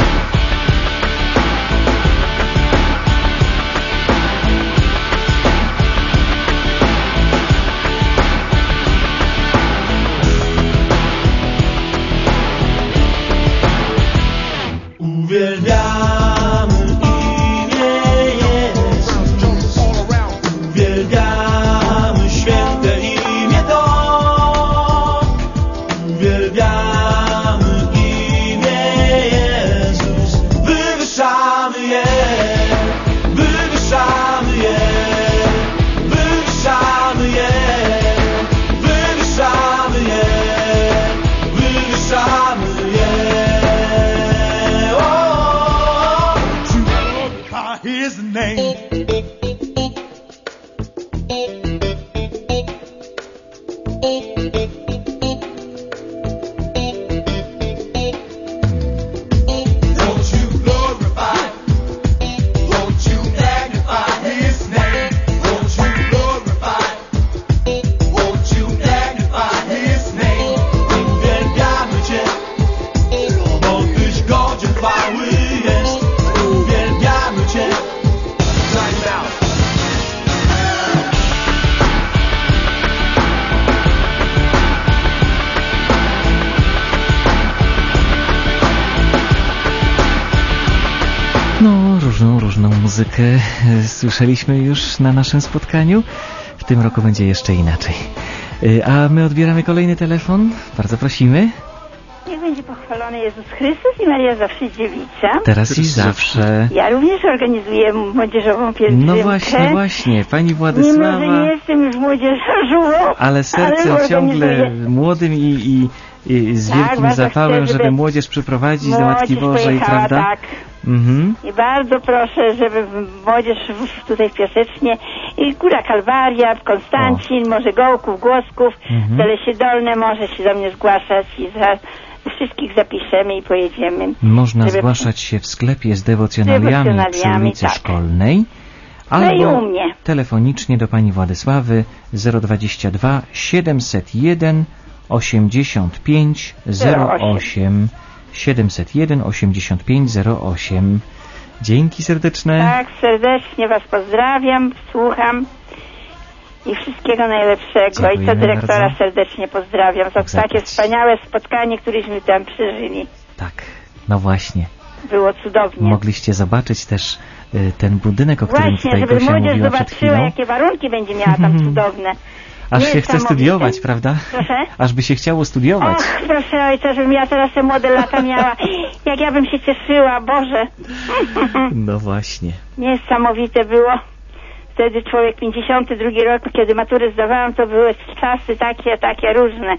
Uwielbiamy imię Jezus, uwielbiamy święte imię to, uwielbiamy imię Jezus, wywyższamy je, wywyższamy je, wywyższamy je, wywyższamy je, wywyższamy je. His name. Won't you glorify? Won't you magnify His name? Won't you glorify? Won't you magnify His name? Uwielbiamy Cię, bo Tyś godzien chwały jest. Uwielbiamy Cię. Time out. No, różną muzykę słyszeliśmy już na naszym spotkaniu. W tym roku będzie jeszcze inaczej. A my odbieramy kolejny telefon. Bardzo prosimy. Niech będzie pochwalony Jezus Chrystus i Maria Zawsze Dziewica. Teraz i zawsze. Ja również organizuję młodzieżową pielgrzymkę. No właśnie, pani Władysława. Mimo, że nie jestem już młodzieżową, ale sercem ciągle młodym i z wielkim zapałem, żeby młodzież przyprowadzić do Matki Bożej, prawda? Tak. I bardzo proszę, żeby młodzież tutaj w Piasecznie i Góra Kalwaria, Konstancin, może Gołków, Głosków, Zalesie Dolne, może się do mnie zgłaszać i wszystkich zapiszemy i pojedziemy. Można zgłaszać się w sklepie z dewocjonaliami przy ulicy Szkolnej albo telefonicznie do pani Władysławy 022 701 85 08 701 85 08. Dzięki serdeczne. Tak, serdecznie Was pozdrawiam, słucham i wszystkiego najlepszego. Dziękujemy i co dyrektora bardzo. Serdecznie pozdrawiam za takie wspaniałe spotkanie, któreśmy tam przeżyli. Tak, no właśnie. Było cudownie. Mogliście zobaczyć też ten budynek, o którym właśnie, tutaj żeby Gosia młodzież mówiła przed zobaczyła, chwilą. jakie warunki będzie miała tam cudowne. Aż się chce studiować, prawda? Proszę? Aż by się chciało studiować. Och, proszę ojca, żebym ja teraz te młode lata miała. Jak ja bym się cieszyła, Boże. No właśnie. Niesamowite było. Wtedy człowiek 52 rok, kiedy maturę zdawałam, to były czasy takie różne.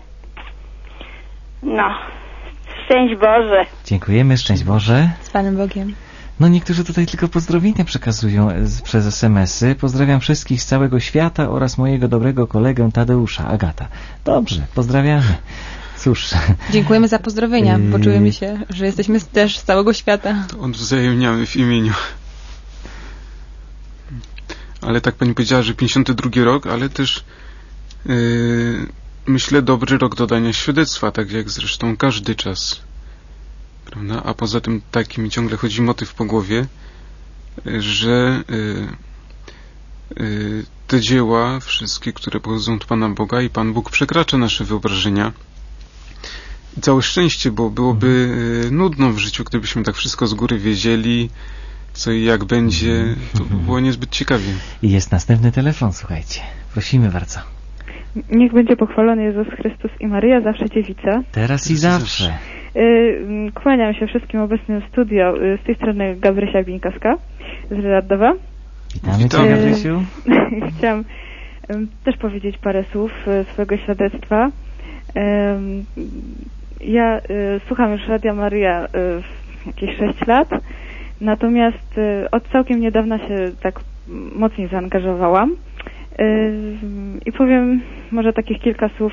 No, szczęść Boże. Dziękujemy, szczęść Boże. Z Panem Bogiem. No niektórzy tutaj tylko pozdrowienia przekazują przez SMS-y. Pozdrawiam wszystkich z całego świata oraz mojego dobrego kolegę Tadeusza, Agata. Dobrze, pozdrawiamy. Cóż. Dziękujemy za pozdrowienia, bo czujemy się, że jesteśmy też z całego świata. To odwzajemniamy w imieniu. Ale tak pani powiedziała, że 52 rok, ale też myślę dobry rok dodania świadectwa, tak jak zresztą każdy czas. prawda? A poza tym taki mi ciągle chodzi motyw po głowie, że te dzieła, wszystkie, które pochodzą od Pana Boga i Pan Bóg przekracza nasze wyobrażenia. I całe szczęście, bo byłoby nudno w życiu, gdybyśmy tak wszystko z góry wiedzieli, co i jak będzie, to by było niezbyt ciekawie. I jest następny telefon, słuchajcie. Prosimy bardzo. Niech będzie pochwalony Jezus Chrystus i Maryja, zawsze dziewica. Teraz i zawsze. Kłaniam się wszystkim obecnym w studio. Z tej strony Gabrysia Bińkowska z Żyrardowa. Witamy Cię, Gabrysiu. Chciałam też powiedzieć parę słów swojego świadectwa. Ja słucham już Radia Maryja jakieś 6 lat, natomiast od całkiem niedawna się tak mocniej zaangażowałam i powiem może takich kilka słów.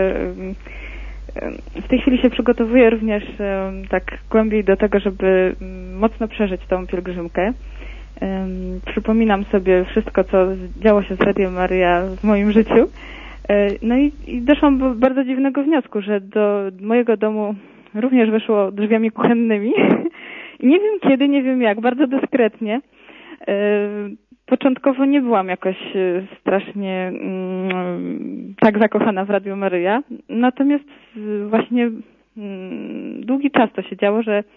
W tej chwili się przygotowuję również tak głębiej do tego, żeby mocno przeżyć tą pielgrzymkę. Przypominam sobie wszystko, co działo się z Radiem Maryja w moim życiu. No i doszłam do bardzo dziwnego wniosku, że do mojego domu również weszło drzwiami kuchennymi. I nie wiem kiedy, nie wiem jak, bardzo dyskretnie. Początkowo nie byłam jakoś strasznie tak zakochana w Radiu Maryja. Natomiast właśnie długi czas to się działo, że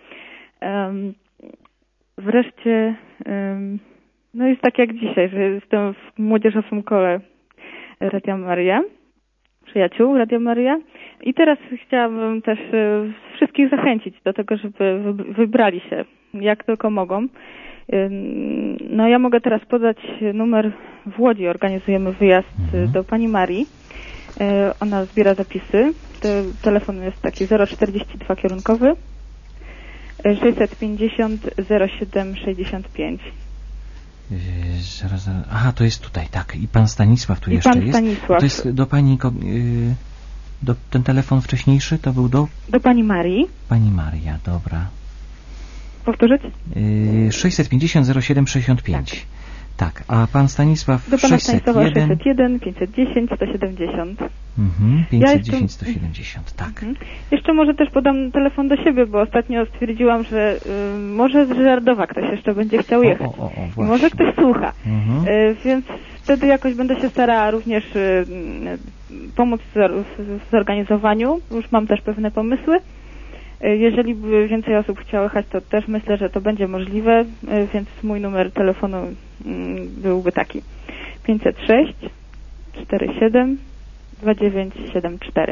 wreszcie no jest tak jak dzisiaj, że jestem w młodzieżowym kole Radia Maryja, przyjaciół Radia Maryja. I teraz chciałabym też wszystkich zachęcić do tego, żeby wybrali się jak tylko mogą. No ja mogę teraz podać numer w Łodzi. Organizujemy wyjazd do pani Marii. Ona zbiera zapisy. Telefon jest taki 042 kierunkowy 650 07 65. Aha, to jest tutaj, tak. I pan Stanisław tu jeszcze jest. Stanisław. To jest do pani... ten telefon wcześniejszy to był do... Do pani Marii. Pani Maria, dobra. Powtórzyć? 650 07 65. Tak, a pan Stanisław do pana Stanisława 601 510 170. 510 170, tak. Jeszcze może też podam telefon do siebie, bo ostatnio stwierdziłam, że może z Żyrardowa ktoś jeszcze będzie chciał jechać. Może ktoś słucha. Więc wtedy jakoś będę się starała również pomóc w zorganizowaniu. Już mam też pewne pomysły. Jeżeli by więcej osób chciało jechać, to też myślę, że to będzie możliwe, więc mój numer telefonu byłby taki 506 47 2974.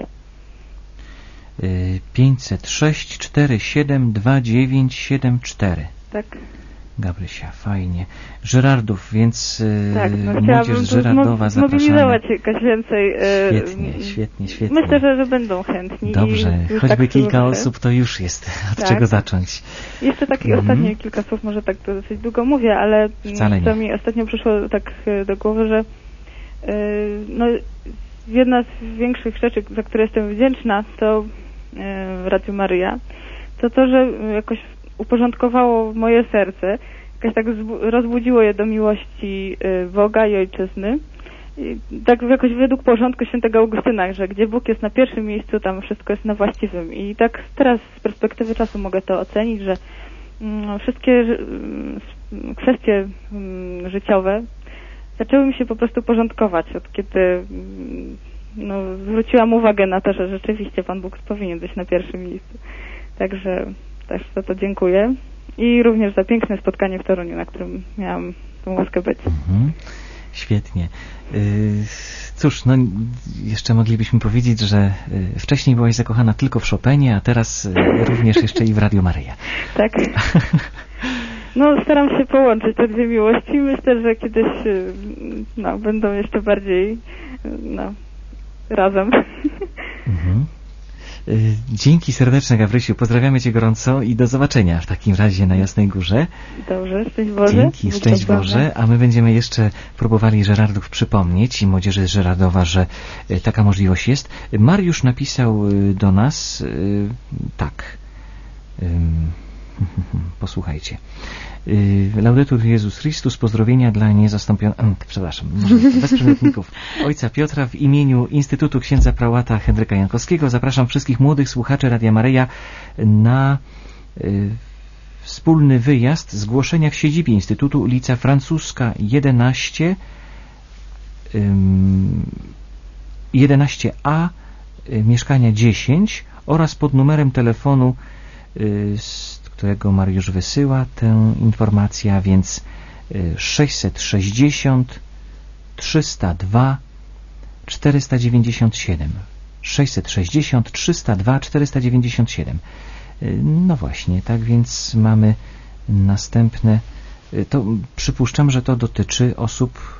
506 47 2974. Tak. Gabrysia, fajnie. Żyrardów, więc tak, no młodzież z Żyrardowa zapraszamy. Zmobilizować jakoś więcej. Świetnie. Myślę, że będą chętni. Dobrze, choćby tak kilka osób to już jest od czego zacząć. Jeszcze takie ostatnie kilka słów, może tak to dosyć długo mówię, ale co mi ostatnio przyszło tak do głowy, że no, jedna z większych rzeczy, za które jestem wdzięczna, to w Radiu Maryja, to, że jakoś uporządkowało moje serce, jakoś tak rozbudziło je do miłości Boga i Ojczyzny. I tak jakoś według porządku świętego Augustyna, że gdzie Bóg jest na pierwszym miejscu, tam wszystko jest na właściwym. I tak teraz z perspektywy czasu mogę to ocenić, że wszystkie kwestie życiowe zaczęły mi się po prostu porządkować, od kiedy zwróciłam uwagę na to, że rzeczywiście Pan Bóg powinien być na pierwszym miejscu. Także też za to dziękuję. I również za piękne spotkanie w Toruniu, na którym miałam tę łaskę być. Świetnie. Cóż, no jeszcze moglibyśmy powiedzieć, że wcześniej byłaś zakochana tylko w Chopinie, a teraz również jeszcze i w Radiu Maryja. Tak. No, staram się połączyć te dwie miłości. Myślę, że kiedyś będą jeszcze bardziej razem. Dzięki serdeczne, Gabrysiu. Pozdrawiamy Cię gorąco i do zobaczenia w takim razie na Jasnej Górze. Dobrze, szczęść Boże. Dzięki, szczęść Boże. A my będziemy jeszcze próbowali Żyrardów przypomnieć i młodzieży z Żyrardowa, że taka możliwość jest. Mariusz napisał do nas tak. Posłuchajcie. Laudetur Jezus Chrystus, pozdrowienia dla bez przymiotników ojca Piotra w imieniu Instytutu Księdza Prałata Henryka Jankowskiego. Zapraszam wszystkich młodych słuchaczy Radia Maryja na wspólny wyjazd, zgłoszenia w siedzibie Instytutu ulica Francuska 11A, mieszkania 10 oraz pod numerem telefonu, z którego Mariusz wysyła tę informację, a więc 660 302 497. 660 302 497. No właśnie, tak więc mamy następne. To przypuszczam, że to dotyczy osób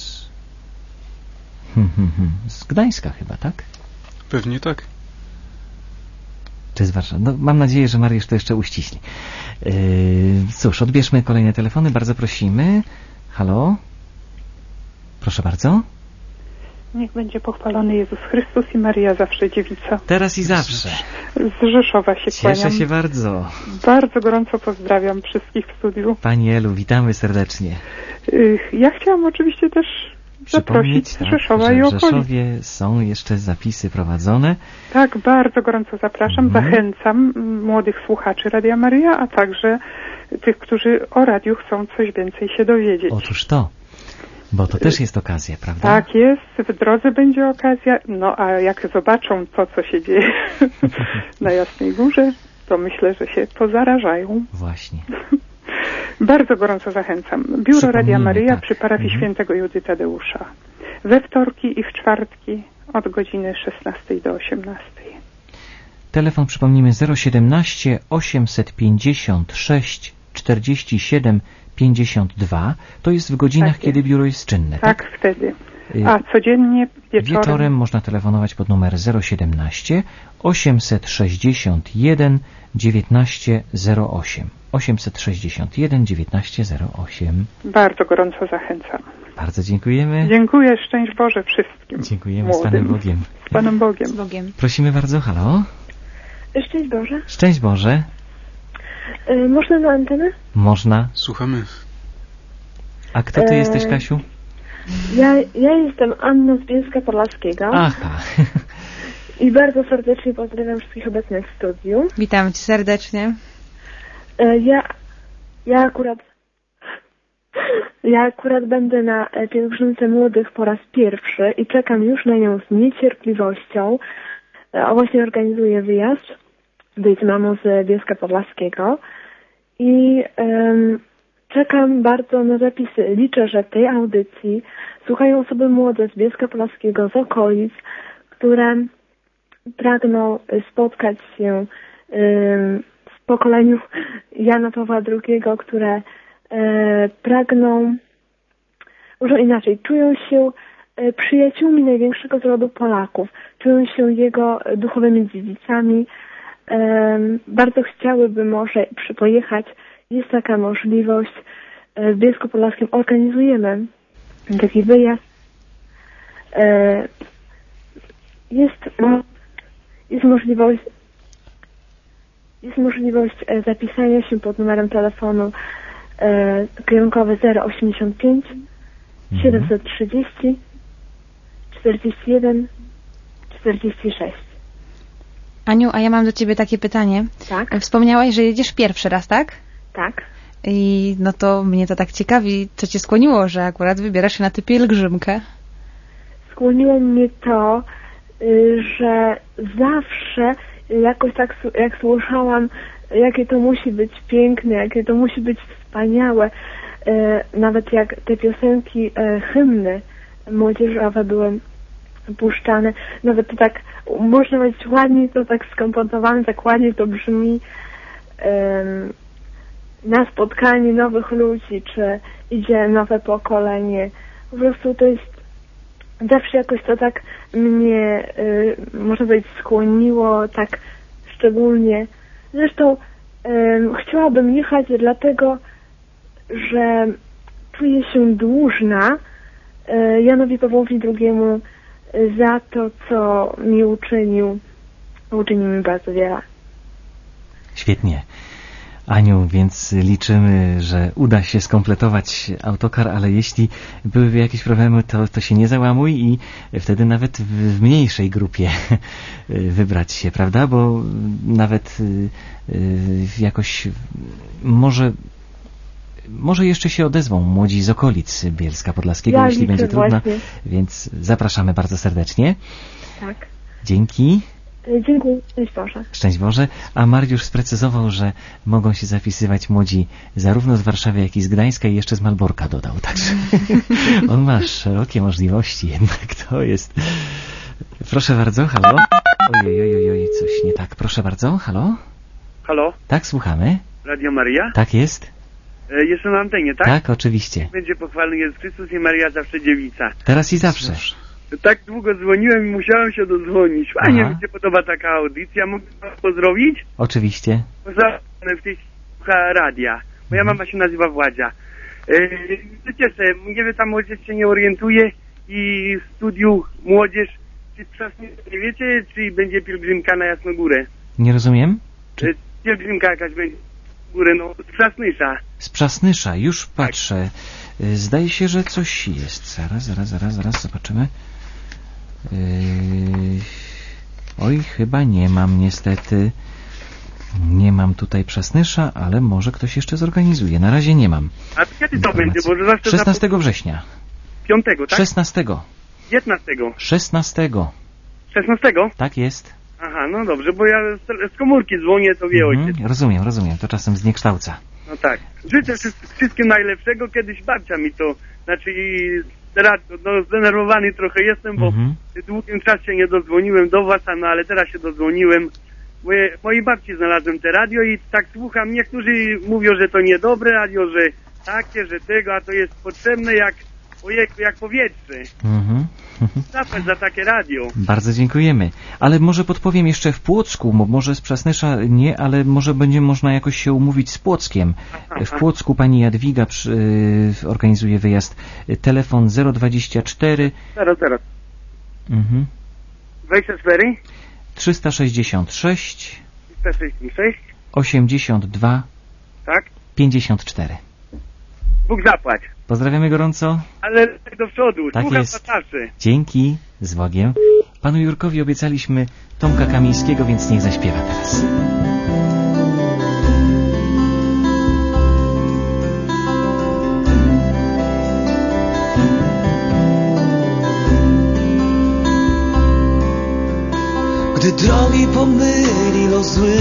z Gdańska chyba, tak? Pewnie tak. Czy z Warszawy? No, mam nadzieję, że Mariusz to jeszcze uściśli. Cóż, odbierzmy kolejne telefony. Bardzo prosimy. Halo? Proszę bardzo. Niech będzie pochwalony Jezus Chrystus i Maryja zawsze dziewica. Teraz i zawsze. Z Rzeszowa się kłaniam. Cieszę się bardzo. Bardzo gorąco pozdrawiam wszystkich w studiu. Pani Elu, witamy serdecznie. Ja chciałam oczywiście też zaprosić z Rzeszowa i okolic. W Rzeszowie są jeszcze zapisy prowadzone. Tak, bardzo gorąco zapraszam. Zachęcam młodych słuchaczy Radia Maryja, a także tych, którzy o radiu chcą coś więcej się dowiedzieć. Otóż to. Bo to też jest okazja, prawda? Tak jest, w drodze będzie okazja, no a jak zobaczą to, co się dzieje na Jasnej Górze, to myślę, że się pozarażają. Właśnie. Bardzo gorąco zachęcam. Biuro Radia Maryja przy parafii Świętego Judy Tadeusza. We wtorki i w czwartki od godziny 16 do 18. Telefon przypomnijmy 017 856 47 52. To jest w godzinach, tak jest, kiedy biuro jest czynne, tak? Tak, wtedy. A codziennie wieczorem można telefonować pod numer 017 861 1908. 861 1908. Bardzo gorąco zachęcam. Bardzo dziękujemy. Dziękuję, szczęść Boże wszystkim. Dziękujemy, młodym. Z Panem Bogiem. Z Panem Bogiem. Z Bogiem. Prosimy bardzo, halo. Szczęść Boże. Szczęść Boże. Można na antenę? Można. Słuchamy. A kto ty jesteś, Kasiu? Ja jestem Anna z Bielska Podlaskiego. Aha. I bardzo serdecznie pozdrawiam wszystkich obecnych w studiu. Witam cię serdecznie. Ja akurat będę na pielgrzymce młodych po raz pierwszy i czekam już na nią z niecierpliwością. Właśnie organizuję wyjazd z mamą z Bielska Podlaskiego i czekam bardzo na zapisy. Liczę, że w tej audycji słuchają osoby młode z Bielska Podlaskiego, z okolic, które pragną spotkać się w pokoleniu Jana Pawła II, które pragną, może inaczej, czują się przyjaciółmi największego z rodu Polaków, czują się jego duchowymi dziedzicami. Bardzo chciałyby może pojechać. Jest taka możliwość. W Bielsku Podlaskim organizujemy taki wyjazd. Jest możliwość zapisania się pod numerem telefonu kierunkowy 085 730 41 46. Aniu, a ja mam do ciebie takie pytanie. Tak. Wspomniałaś, że jedziesz pierwszy raz, tak? Tak. I no to mnie to tak ciekawi, co cię skłoniło, że akurat wybierasz się na tę pielgrzymkę? Skłoniło mnie to, że zawsze jakoś tak jak słyszałam, jakie to musi być piękne, jakie to musi być wspaniałe, nawet jak te piosenki, hymny młodzieżowe były puszczane, nawet to tak, można powiedzieć, ładnie to tak skomponowane, tak ładnie to brzmi na spotkanie nowych ludzi, czy idzie nowe pokolenie. Po prostu to jest zawsze jakoś to tak mnie, można powiedzieć, skłoniło, tak szczególnie. Zresztą chciałabym jechać dlatego, że czuję się dłużna Janowi Pawłowi II za to, co mi uczynił. Uczynił mi bardzo wiele. Świetnie. Aniu, więc liczymy, że uda się skompletować autokar, ale jeśli byłyby jakieś problemy, to się nie załamuj i wtedy nawet w mniejszej grupie wybrać się, prawda? Bo nawet jakoś może jeszcze się odezwą młodzi z okolic Bielska Podlaskiego, jeśli będzie trudno, więc zapraszamy bardzo serdecznie. Tak. Dzięki. Dziękuję. Szczęść Boże. Szczęść Boże. A Mariusz sprecyzował, że mogą się zapisywać młodzi zarówno z Warszawy, jak i z Gdańska i jeszcze z Malborka dodał. Także on ma szerokie możliwości jednak. To jest... Proszę bardzo, halo? Ojej, coś nie tak. Proszę bardzo, halo? Halo? Tak, słuchamy. Radio Maria? Tak jest. Jestem na antenie, tak? Tak, oczywiście. Będzie pochwalony Jezus Chrystus i Maria zawsze dziewica. Teraz i zawsze. Tak długo dzwoniłem i musiałem się dodzwonić. Fajnie mi się podoba taka audycja. Mogę was pozdrowić? Oczywiście. Pozdrawiam w tej radia. Moja mama się nazywa Władzia. Cieszę, nie wiem, ta młodzież się nie orientuje i w studiu młodzież, czy nie wiecie, czy będzie pielgrzymka na Jasnogórę? Nie rozumiem? Pielgrzymka jakaś będzie górę, z Przasnysza. Z Przasnysza, już patrzę. Zdaje się, że coś jest. Zaraz, zobaczymy. Oj, chyba nie mam niestety. Nie mam tutaj Przasnysza, ale może ktoś jeszcze zorganizuje. Na razie nie mam. A kiedy to będzie? Bo zawsze 16 września. 5, tak? 16. 15. 16. 16? Tak jest. Aha, no dobrze, bo ja z komórki dzwonię, to wie ojciec. Rozumiem. To czasem zniekształca. No tak. Życzę wszystkim najlepszego. Kiedyś babcia mi to, teraz zdenerwowany trochę jestem, bo w długim czasie nie dodzwoniłem do was, no ale teraz się dodzwoniłem. Mojej babci znalazłem te radio i tak słucham. Niektórzy mówią, że to niedobre radio, że takie, że tego, a to jest potrzebne jak powietrze. Zapłać za takie radio. Bardzo dziękujemy. Ale może podpowiem jeszcze w Płocku, może z Przasnysza nie, ale może będzie można jakoś się umówić z Płockiem. W Płocku pani Jadwiga organizuje wyjazd. Telefon 024 Zaraz. 24 366 82 tak? 54. Bóg zapłać. Pozdrawiamy gorąco. Ale do przodu. Tak jest. Dzięki. Z Bogiem. Panu Jurkowi obiecaliśmy Tomka Kamińskiego, więc niech zaśpiewa teraz. Gdy drogi pomyli los zły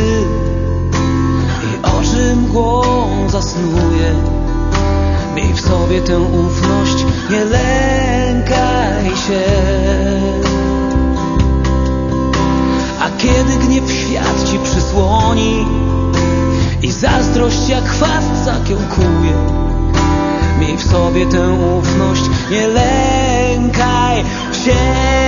i oczy mgłą zasnuje, miej w sobie tę ufność, nie lękaj się. A kiedy gniew świat ci przysłoni i zazdrość jak chwast zakiełkuje, miej w sobie tę ufność, nie lękaj się.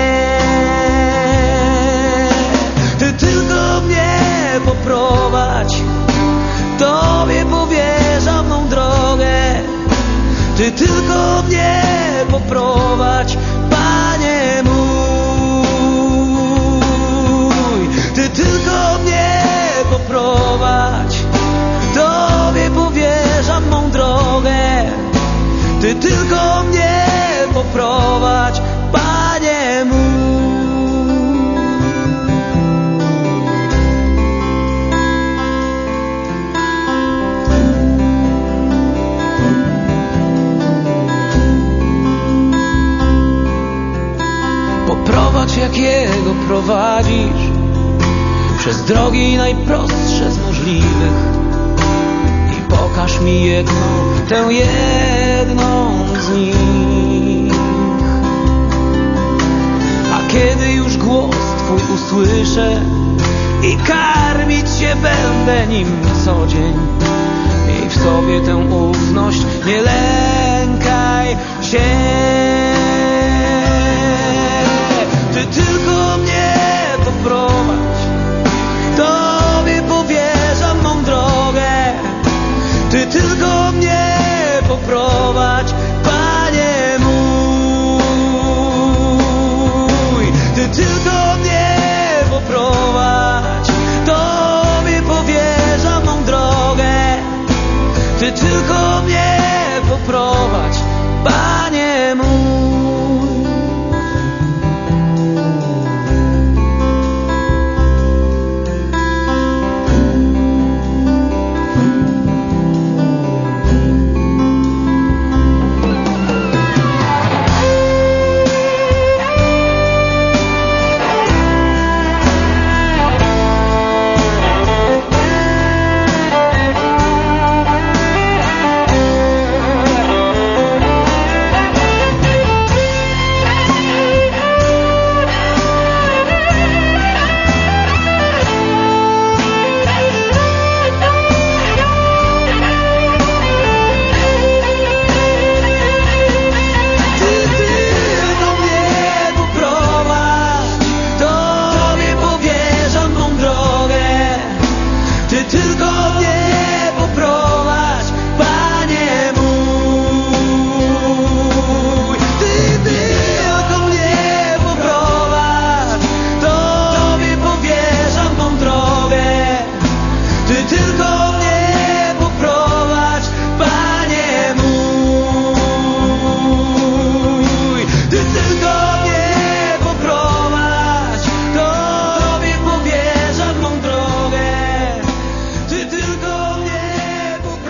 Ty tylko mnie poprowadź, Tobie powierzam mą drogę. Ty tylko mnie poprowadź, Panie mój. Ty tylko mnie poprowadź, Tobie powierzam mą drogę. Ty tylko mnie poprowadź, Panie mój. Poprowadź, jak Jego prowadzisz, przez drogi najprostsze z możliwych i pokaż mi tę jedną z nich. A kiedy już głos Twój usłyszę i karmić się będę nim co dzień, miej w sobie tę ufność, nie lękaj się. Ty tylko mnie poprowadź, Tobie powierzam mą drogę. Ty tylko mnie poprowadź, Panie mój. Ty tylko mnie poprowadź, Tobie powierzam mą drogę.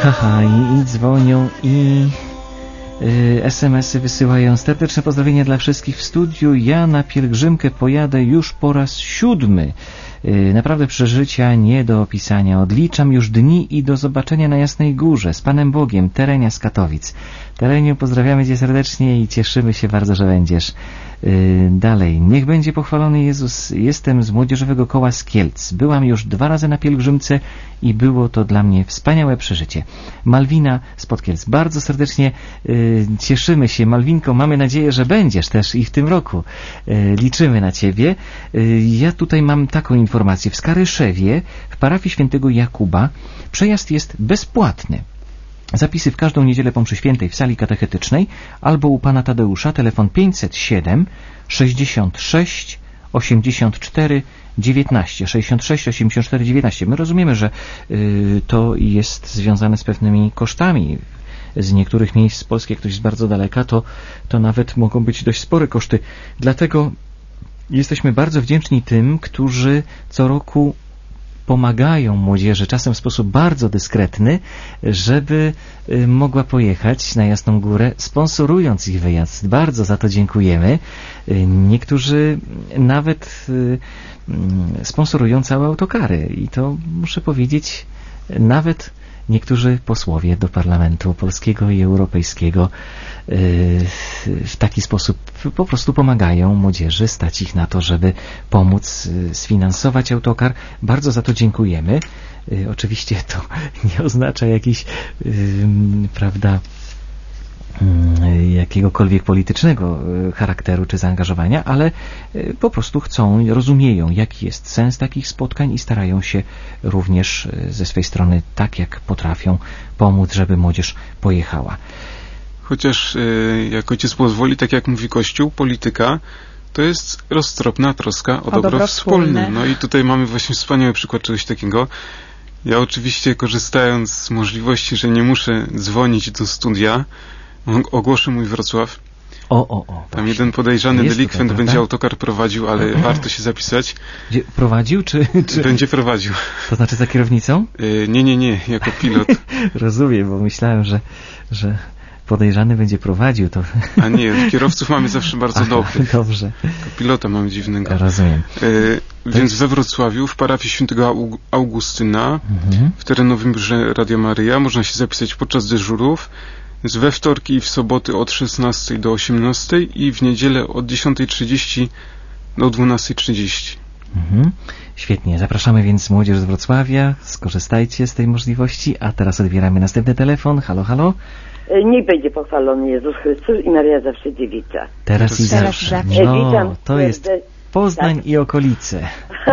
Haha, i dzwonią, i SMS-y wysyłają. Serdeczne pozdrowienia dla wszystkich w studiu. Ja na pielgrzymkę pojadę już po raz 7. Naprawdę przeżycia nie do opisania. Odliczam już dni i do zobaczenia na Jasnej Górze. Z Panem Bogiem. Terenia z Katowic. Tereniu, pozdrawiamy Cię serdecznie i cieszymy się bardzo, że będziesz. Dalej. Niech będzie pochwalony Jezus. Jestem z Młodzieżowego Koła z Kielc. Byłam już 2 razy na pielgrzymce i było to dla mnie wspaniałe przeżycie. Malwina spod Kielc. Bardzo serdecznie cieszymy się. Malwinko, mamy nadzieję, że będziesz też i w tym roku. Liczymy na Ciebie. Ja tutaj mam taką informację. W Skaryszewie, w parafii świętego Jakuba, przejazd jest bezpłatny. Zapisy w każdą niedzielę po mszy świętej w sali katechetycznej albo u pana Tadeusza, telefon 507 66 84 19 66 84 19. My rozumiemy, że to jest związane z pewnymi kosztami. Z niektórych miejsc z Polski, jak ktoś jest bardzo daleka, to nawet mogą być dość spore koszty. Dlatego jesteśmy bardzo wdzięczni tym, którzy co roku pomagają młodzieży, czasem w sposób bardzo dyskretny, żeby mogła pojechać na Jasną Górę, sponsorując ich wyjazd. Bardzo za to dziękujemy. Niektórzy nawet sponsorują całe autokary i to muszę powiedzieć, nawet niektórzy posłowie do Parlamentu Polskiego i Europejskiego w taki sposób po prostu pomagają młodzieży, stać ich na to, żeby pomóc sfinansować autokar. Bardzo za to dziękujemy. Oczywiście to nie oznacza jakiejś, prawda, jakiegokolwiek politycznego charakteru czy zaangażowania, ale po prostu chcą, rozumieją, jaki jest sens takich spotkań i starają się również ze swej strony, tak jak potrafią, pomóc, żeby młodzież pojechała. Chociaż jak ojciec pozwoli, tak jak mówi Kościół, polityka to jest roztropna troska o dobro wspólne. No i tutaj mamy właśnie wspaniały przykład czegoś takiego. Ja oczywiście, korzystając z możliwości, że nie muszę dzwonić do studia, ogłoszę mój Wrocław. Tam jeden podejrzany delikwent tutaj, będzie autokar prowadził, ale warto się zapisać. Prowadził, czy... Będzie prowadził. To znaczy za kierownicą? Nie, jako pilot. Rozumiem, bo myślałem, że podejrzany będzie prowadził. To... A nie, kierowców mamy zawsze bardzo dobrych. Dobrze. Pilota mamy dziwnego. Rozumiem. Więc we Wrocławiu, w parafii świętego Augustyna, w terenowym biurze Radia Maryja, można się zapisać podczas dyżurów. We wtorki i w soboty od 16 do 18 i w niedzielę od 10:30 do 12:30. Świetnie. Zapraszamy więc młodzież z Wrocławia. Skorzystajcie z tej możliwości. A teraz odbieramy następny telefon. Halo, halo. Niech będzie pochwalony Jezus Chrystus i Maria zawsze dziewica. Teraz i zawsze. No, to jest Poznań i okolice.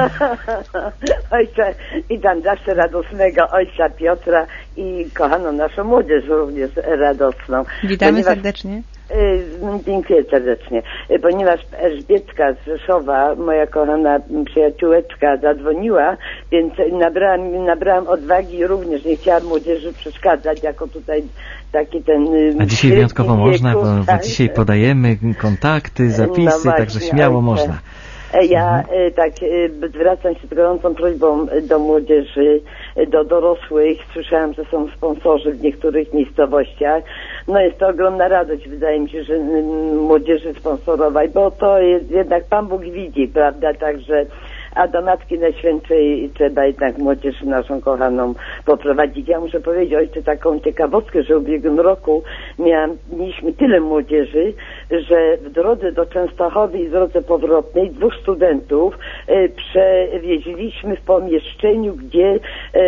Ojcze, witam zawsze radosnego ojca Piotra i kochaną naszą młodzież również radosną. Witamy serdecznie. Dziękuję serdecznie. Ponieważ Elżbietka z Rzeszowa, moja kochana przyjaciółeczka, zadzwoniła, więc nabrałam odwagi i również nie chciałam młodzieży przeszkadzać, jako tutaj taki ten... A dzisiaj wyjątkowo można, bo dzisiaj podajemy kontakty, zapisy, no właśnie, także śmiało można. Ja tak zwracam się z gorącą prośbą do młodzieży, do dorosłych. Słyszałam, że są sponsorzy w niektórych miejscowościach. No jest to ogromna radość, wydaje mi się, że młodzieży sponsorować, bo to jest jednak Pan Bóg widzi, prawda, także a do Matki Najświętszej trzeba jednak młodzież naszą kochaną poprowadzić. Ja muszę powiedzieć, ojcze, taką ciekawostkę, że w ubiegłym roku mieliśmy tyle młodzieży, że w drodze do Częstochowy i w drodze powrotnej 2 studentów przewieźliśmy w pomieszczeniu, gdzie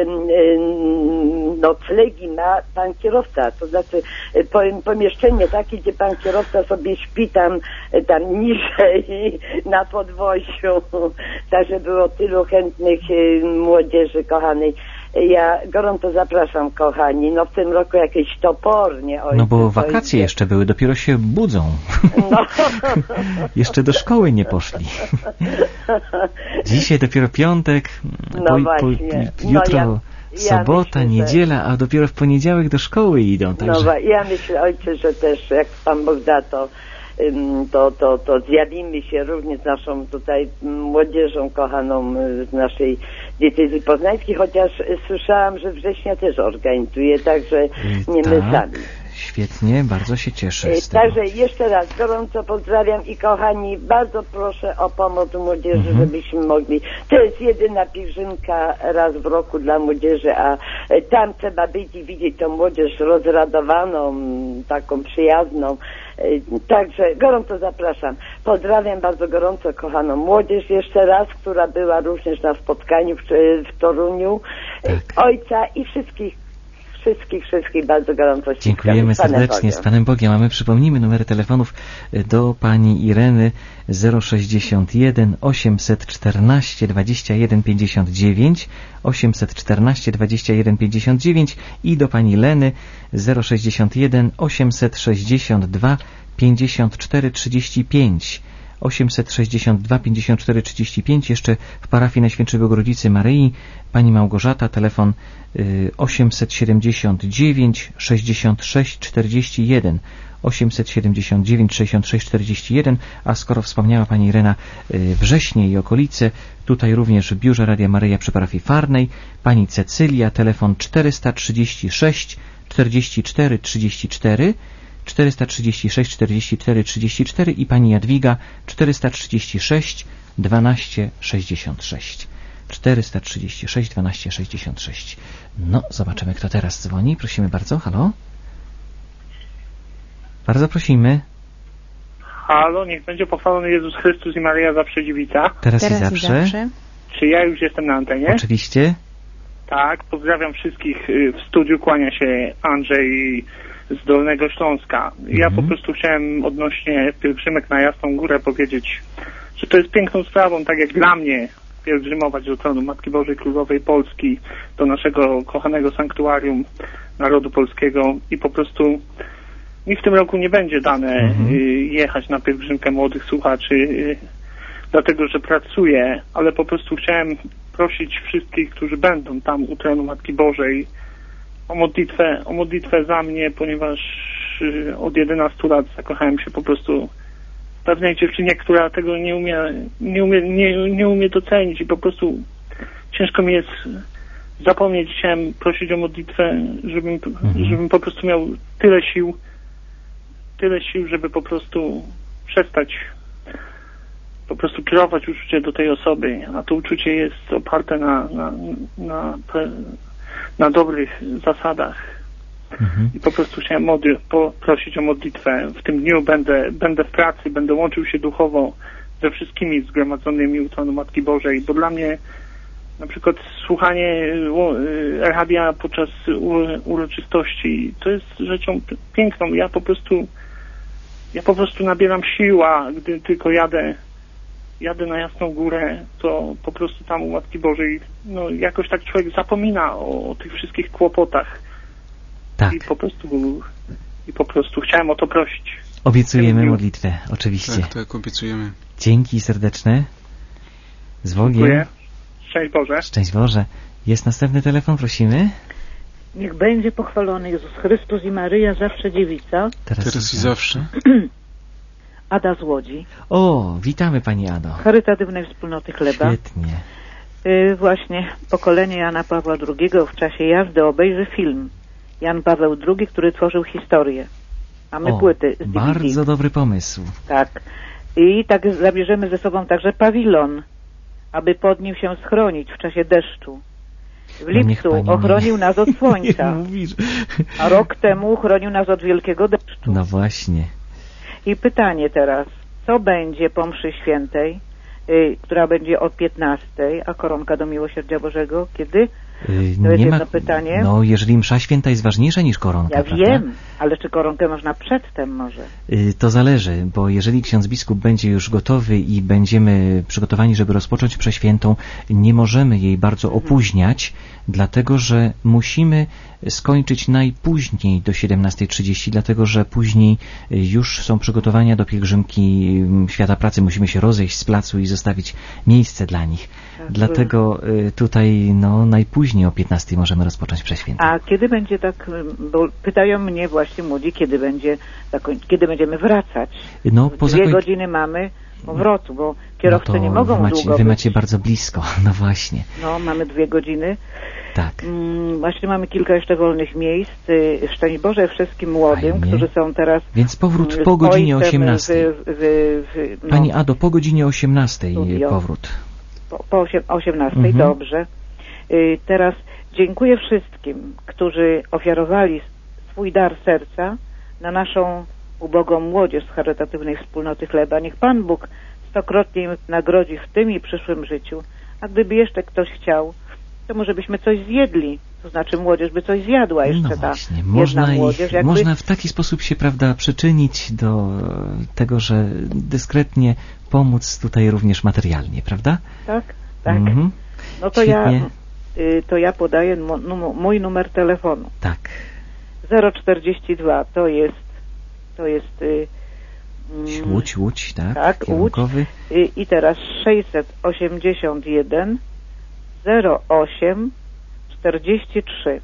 noclegi ma pan kierowca, to znaczy pomieszczenie takie, gdzie pan kierowca sobie śpi tam niżej na podwozju. Także było tylu chętnych młodzieży kochanej. Ja gorąco zapraszam, kochani. No w tym roku jakieś topornie. No bo wakacje jeszcze były, dopiero się budzą. No. Jeszcze do szkoły nie poszli. Dzisiaj dopiero piątek, jutro sobota, niedziela, a dopiero w poniedziałek do szkoły idą. Także... No ja myślę, ojcze, że też jak Pan Bóg da, to zjawimy się również z naszą tutaj młodzieżą kochaną z naszej diecezji poznańskiej, chociaż słyszałam, że września też organizuje, także nie my sami. Świetnie, bardzo się cieszę z tego. Także jeszcze raz gorąco pozdrawiam i kochani, bardzo proszę o pomoc młodzieży, żebyśmy mogli. To jest jedyna pielgrzymka raz w roku dla młodzieży, a tam trzeba być i widzieć tą młodzież rozradowaną, taką przyjazną. Także gorąco zapraszam. Pozdrawiam bardzo gorąco kochaną młodzież jeszcze raz, która była również na spotkaniu w Toruniu. Ojca i wszystkich bardzo gorąco ściskam. Dziękujemy serdecznie. Z Panem Bogiem. A my przypomnijmy numery telefonów do pani Ireny 061 814 21 59 814 21 59 i do pani Leny 061 862 54 35 862 54 35. Jeszcze w parafii Najświętszej Bogorodzicy Maryi pani Małgorzata, telefon 879 66 41 879 66 41, a skoro wspomniała pani Irena Wrześnie i okolice, tutaj również w biurze Radia Maryja przy parafii Farnej, pani Cecylia, telefon 436 44 34 436 44 34 i pani Jadwiga 436 12 66 436 12 66. No, zobaczymy, kto teraz dzwoni. Prosimy bardzo. Halo? Bardzo prosimy. Halo, niech będzie pochwalony Jezus Chrystus i Maryja zawsze dziewica. Teraz i zawsze. Czy ja już jestem na antenie? Oczywiście. Tak, pozdrawiam wszystkich w studiu, kłania się Andrzej z Dolnego Śląska. Ja po prostu chciałem odnośnie pielgrzymek na Jasną Górę powiedzieć, że to jest piękną sprawą, tak jak dla mnie, pielgrzymować do tronu Matki Bożej Królowej Polski, do naszego kochanego sanktuarium narodu polskiego i po prostu mi w tym roku nie będzie dane jechać na pielgrzymkę młodych słuchaczy, dlatego że pracuję, ale po prostu chciałem prosić wszystkich, którzy będą tam u tronu Matki Bożej o modlitwę za mnie, ponieważ od 11 lat zakochałem się po prostu w pewnej dziewczynie, która tego nie umie docenić i po prostu ciężko mi jest zapomnieć. Chciałem prosić o modlitwę, żebym po prostu miał tyle sił, żeby po prostu przestać po prostu kierować uczucie do tej osoby, a to uczucie jest oparte na dobrych zasadach. I po prostu chciałem prosić o modlitwę. W tym dniu będę w pracy, będę łączył się duchowo ze wszystkimi zgromadzonymi u tronu Matki Bożej, bo dla mnie na przykład słuchanie radia podczas uroczystości to jest rzeczą piękną. Ja po prostu nabieram sił, a gdy tylko jadę na Jasną Górę, to po prostu tam u Matki Bożej, no jakoś tak człowiek zapomina o tych wszystkich kłopotach. Tak. I po prostu chciałem o to prosić. Obiecujemy modlitwę, oczywiście. Tak, obiecujemy. Dzięki serdeczne. Z Bogiem. Dziękuję. Szczęść Boże. Szczęść Boże. Jest następny telefon, prosimy. Niech będzie pochwalony Jezus Chrystus i Maryja zawsze dziewica. Teraz i zawsze. Ada z Łodzi. O, witamy pani Ado. Charytatywnej Wspólnoty Chleba. Świetnie. Właśnie pokolenie Jana Pawła II w czasie jazdy obejrzy film Jan Paweł II, który tworzył historię. Mamy płyty z DVD. Bardzo dobry pomysł. Tak. I tak zabierzemy ze sobą także pawilon, aby pod nim się schronić w czasie deszczu. W lipcu ochronił nas od słońca, a rok temu chronił nas od wielkiego deszczu. No właśnie. I pytanie teraz, co będzie po mszy świętej, która będzie o 15, a koronka do Miłosierdzia Bożego kiedy? To jest jedno pytanie. No, jeżeli msza święta jest ważniejsza niż koronka, ja prawda? Wiem, ale czy koronkę można przedtem może? To zależy, bo jeżeli ksiądz biskup będzie już gotowy i będziemy przygotowani, żeby rozpocząć mszę świętą, nie możemy jej bardzo opóźniać, dlatego że musimy skończyć najpóźniej do 17:30, dlatego że później już są przygotowania do pielgrzymki Świata Pracy. Musimy się rozejść z placu i zostawić miejsce dla nich. Dlatego tutaj najpóźniej o 15 możemy rozpocząć mszę świętą. A kiedy będzie tak, bo pytają mnie właśnie młodzi, kiedy będziemy wracać? 2 godziny mamy powrotu, bo kierowcy nie mogą długo Wy macie bardzo blisko, no właśnie. No, mamy 2 godziny. Tak. Właśnie mamy kilka jeszcze wolnych miejsc. Szczęść Boże wszystkim młodym, którzy są teraz... Więc powrót po godzinie 18. Pani Ado, po godzinie 18 powrót. Po 18, dobrze. Teraz dziękuję wszystkim, którzy ofiarowali swój dar serca na naszą ubogą młodzież z charytatywnej wspólnoty chleba. Niech Pan Bóg stokrotnie im nagrodzi w tym i przyszłym życiu. A gdyby jeszcze ktoś chciał, to może byśmy coś zjedli. To znaczy młodzież by coś zjadła jeszcze, no właśnie, można w taki sposób się, prawda, przyczynić do tego, że dyskretnie pomóc tutaj również materialnie, prawda? Tak. No to ja podaję mój numer telefonu. Tak. 042 to jest Łódź, tak? Tak, Łódź. I teraz 681 08 43.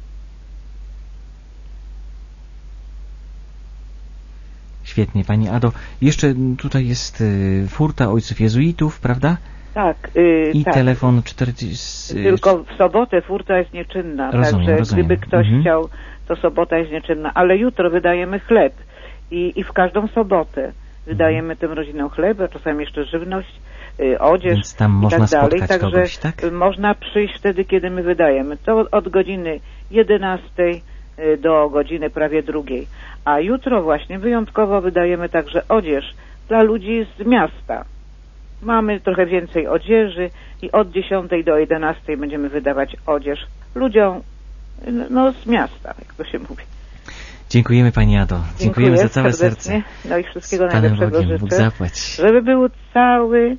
Świetnie, Pani Ado. Jeszcze tutaj jest furta Ojców Jezuitów, prawda? Tak. I tak. Telefon 40... Tylko w sobotę furta jest nieczynna, rozumiem. Gdyby ktoś chciał, to sobota jest nieczynna. Ale jutro wydajemy chleb i w każdą sobotę wydajemy tym rodzinom chleb, a czasami jeszcze żywność, odzież. Więc tam i można tak dalej. spotkać Także kogoś, tak? można przyjść wtedy, kiedy my wydajemy. To od godziny 11 do godziny prawie 2. A jutro właśnie wyjątkowo wydajemy także odzież dla ludzi z miasta. Mamy trochę więcej odzieży i od 10 do 11 będziemy wydawać odzież ludziom z miasta, jak to się mówi. Dziękujemy Pani Ado. Dziękujemy za całe serce. No i wszystkiego najlepszego życzę. Bóg zapłać. Żeby był cały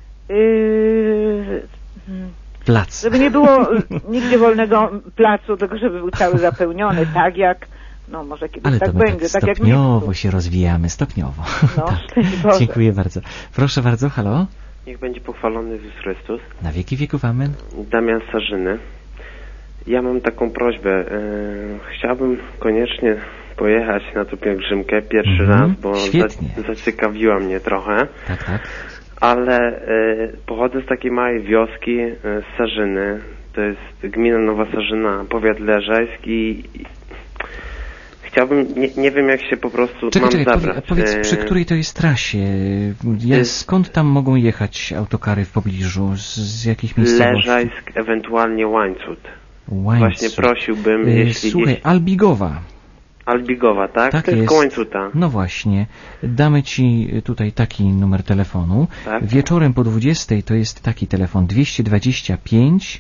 plac. Żeby nie było nigdzie wolnego placu, tylko żeby był cały zapełniony, tak jak może kiedyś ale tak to będzie. Tak stopniowo się rozwijamy, stopniowo. Tak. Dziękuję bardzo. Proszę bardzo, halo? Niech będzie pochwalony Jezus Chrystus. Na wieki wieków, amen. Damian z Sarzyny. Ja mam taką prośbę. Chciałbym koniecznie pojechać na tą pielgrzymkę pierwszy raz, bo zaciekawiła mnie trochę. Tak. Ale pochodzę z takiej małej wioski, z Sarzyny. To jest gmina Nowa Sarzyna, powiat leżajski. Chciałbym, nie wiem jak się po prostu mam zabrać. Powiedz, przy której to jest trasie? Skąd tam mogą jechać autokary w pobliżu? Z jakich miejscowości? Leżajsk, ewentualnie Łańcut. Właśnie prosiłbym, Słuchaj, Albigowa. Albigowa, tak? Tak to jest koło Łańcuta. No właśnie. Damy Ci tutaj taki numer telefonu. Tak? Wieczorem po 20 to jest taki telefon 225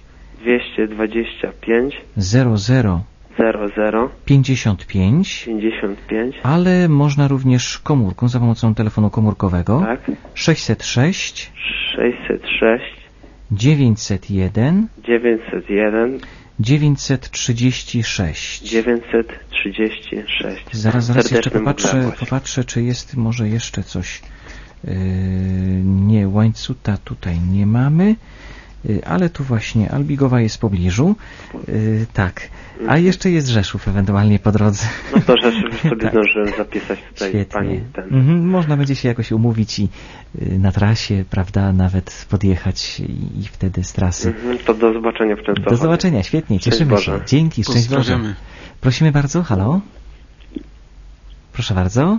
00 55, ale można również komórką, za pomocą telefonu komórkowego. Tak. 606 901 936. Zaraz jeszcze popatrzę, czy jest może jeszcze coś. Nie, Łańcuta tutaj nie mamy, ale tu właśnie Albigowa jest w pobliżu. Tak. A jeszcze jest Rzeszów ewentualnie po drodze. No to Rzeszów już sobie zdążyłem zapisać tutaj. Świetnie. Można będzie się jakoś umówić i na trasie, prawda, nawet podjechać i wtedy z trasy. To do zobaczenia w Częstochowie. Do zobaczenia, świetnie, cieszymy się. Dzięki, szczęść Boże. Prosimy bardzo, halo? Proszę bardzo.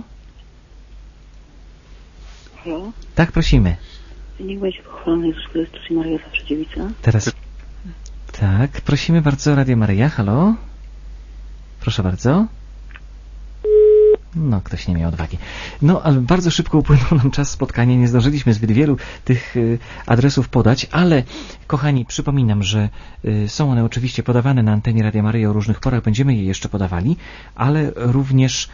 Halo? Tak, prosimy. Niech będzie pochwalony Jezus Chrystus i Maria Zawsze Dziewica. Teraz... Tak, prosimy bardzo, Radio Maryja, halo? Proszę bardzo. No, ktoś nie miał odwagi. No, ale bardzo szybko upłynął nam czas spotkania, nie zdążyliśmy zbyt wielu tych adresów podać, ale, kochani, przypominam, że są one oczywiście podawane na antenie Radia Maryja o różnych porach, będziemy je jeszcze podawali, ale również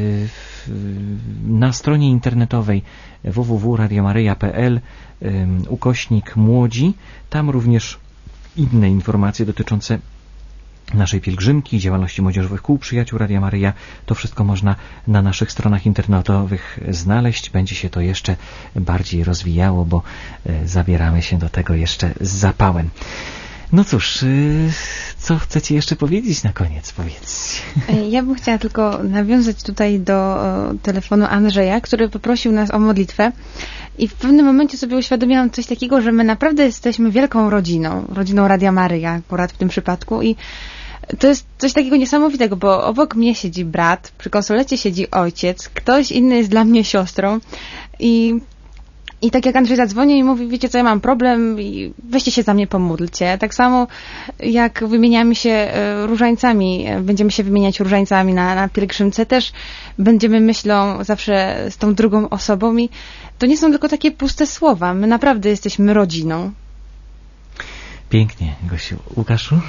na stronie internetowej www.radiomaryja.pl /młodzi, tam również inne informacje dotyczące naszej pielgrzymki, działalności młodzieżowych kół przyjaciół Radia Maryja. To wszystko można na naszych stronach internetowych znaleźć. Będzie się to jeszcze bardziej rozwijało, bo zabieramy się do tego jeszcze z zapałem. No cóż, co chcecie jeszcze powiedzieć na koniec? Powiedzcie. Ja bym chciała tylko nawiązać tutaj do telefonu Andrzeja, który poprosił nas o modlitwę i w pewnym momencie sobie uświadomiłam coś takiego, że my naprawdę jesteśmy wielką rodziną Radia Maryja akurat w tym przypadku i to jest coś takiego niesamowitego, bo obok mnie siedzi brat, przy konsolecie siedzi ojciec, ktoś inny jest dla mnie siostrą i tak jak Andrzej zadzwoni i mówi, wiecie co, ja mam problem i weźcie się za mnie, pomódlcie. Tak samo jak wymieniamy się różańcami, będziemy się wymieniać różańcami na pielgrzymce, też będziemy myślą zawsze z tą drugą osobą i to nie są tylko takie puste słowa. My naprawdę jesteśmy rodziną. Pięknie, Gosiu. Łukaszu?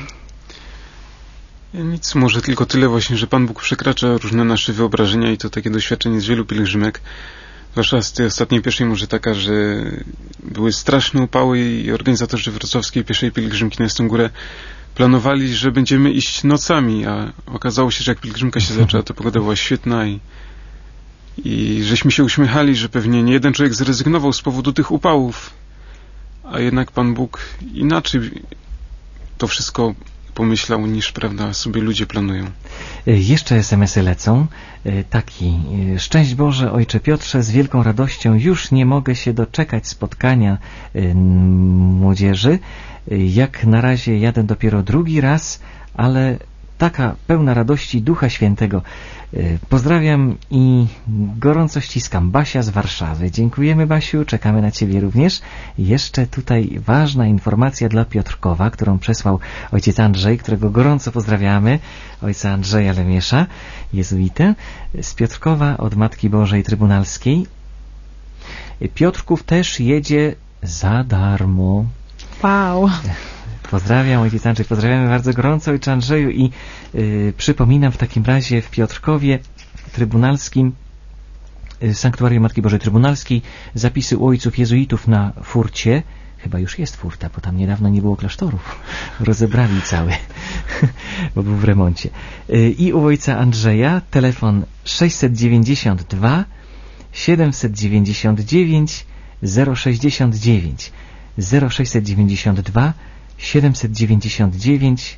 Nic, może tylko tyle właśnie, że Pan Bóg przekracza różne nasze wyobrażenia i to takie doświadczenie z wielu pielgrzymek. Zwłaszcza z tej ostatniej pierwszej może taka, że były straszne upały i organizatorzy wrocławskiej pierwszej pielgrzymki na Jasną Górę planowali, że będziemy iść nocami, a okazało się, że jak pielgrzymka się zaczęła, to pogoda była świetna i żeśmy się uśmiechali, że pewnie nie jeden człowiek zrezygnował z powodu tych upałów, a jednak Pan Bóg inaczej to wszystko pomyślał niż, prawda, sobie ludzie planują. Jeszcze SMS-y lecą. Taki. Szczęść Boże, Ojcze Piotrze, z wielką radością już nie mogę się doczekać spotkania młodzieży. Jak na razie jadę dopiero drugi raz, ale taka pełna radości Ducha Świętego. Pozdrawiam i gorąco ściskam. Basia z Warszawy. Dziękujemy, Basiu, czekamy na Ciebie również. Jeszcze tutaj ważna informacja dla Piotrkowa, którą przesłał ojciec Andrzej, którego gorąco pozdrawiamy. Ojca Andrzeja Lemiesza, jezuitę, z Piotrkowa od Matki Bożej Trybunalskiej. Piotrków też jedzie za darmo. Wow! Pozdrawiam, ojciec Andrzej, pozdrawiamy bardzo gorąco, ojcze Andrzeju i przypominam w takim razie w Piotrkowie Trybunalskim, Sanktuarium Matki Bożej Trybunalskiej, zapisy u ojców jezuitów na furcie, chyba już jest furta, bo tam niedawno nie było klasztorów, rozebrali cały, bo był w remoncie. I u ojca Andrzeja telefon 692 799 069 0692 799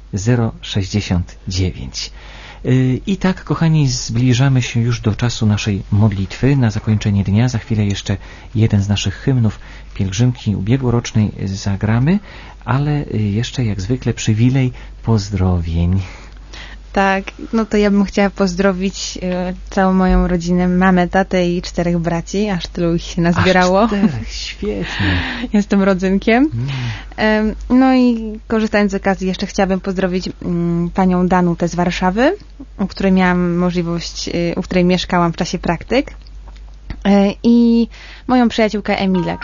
069. I tak, kochani, zbliżamy się już do czasu naszej modlitwy na zakończenie dnia. Za chwilę jeszcze jeden z naszych hymnów pielgrzymki ubiegłorocznej zagramy, ale jeszcze jak zwykle przywilej pozdrowień. Tak, no to ja bym chciała pozdrowić całą moją rodzinę, mamę, tatę i 4 braci, aż tylu ich się nazbierało. Aż 4, świetnie. Jestem rodzynkiem. No i korzystając z okazji jeszcze chciałabym pozdrowić panią Danutę z Warszawy, u której miałam możliwość, u której mieszkałam w czasie praktyk, i moją przyjaciółkę Emilę.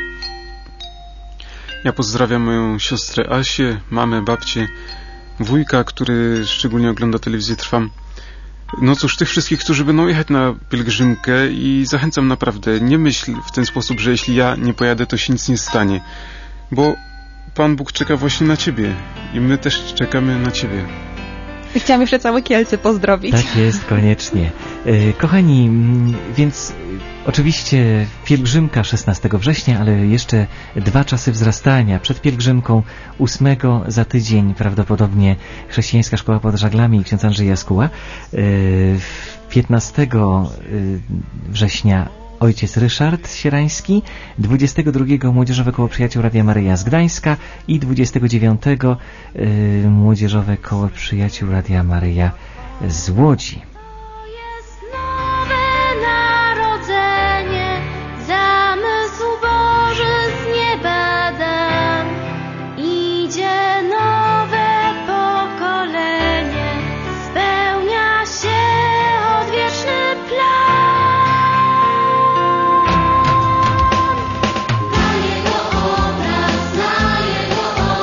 Ja pozdrawiam moją siostrę Asię, mamę, babcię, wujka, który szczególnie ogląda telewizję Trwam. No cóż, tych wszystkich, którzy będą jechać na pielgrzymkę i zachęcam naprawdę, nie myśl w ten sposób, że jeśli ja nie pojadę, to się nic nie stanie. Bo Pan Bóg czeka właśnie na Ciebie i my też czekamy na Ciebie. I chciałam jeszcze całe Kielce pozdrowić. Tak jest, koniecznie. Kochani, więc oczywiście pielgrzymka 16 września, ale jeszcze 2 czasy wzrastania. Przed pielgrzymką 8 za tydzień prawdopodobnie Chrześcijańska Szkoła pod Żaglami i ksiądz Andrzej Jaskuła. 15 września ojciec Ryszard Sierański, 22 Młodzieżowe Koło Przyjaciół Radia Maryja z Gdańska i 29 Młodzieżowe Koło Przyjaciół Radia Maryja z Łodzi.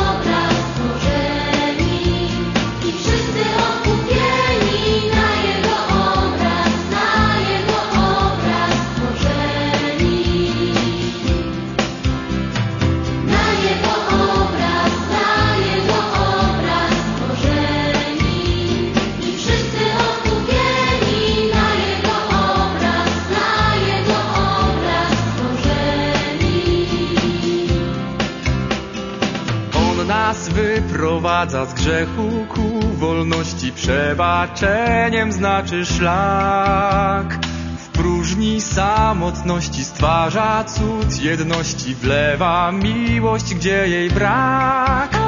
Wszyscy odkupieni na Jego nas wyprowadza z grzechu ku wolności, przebaczeniem znaczy szlak. W próżni samotności stwarza cud jedności, wlewa miłość, gdzie jej brak.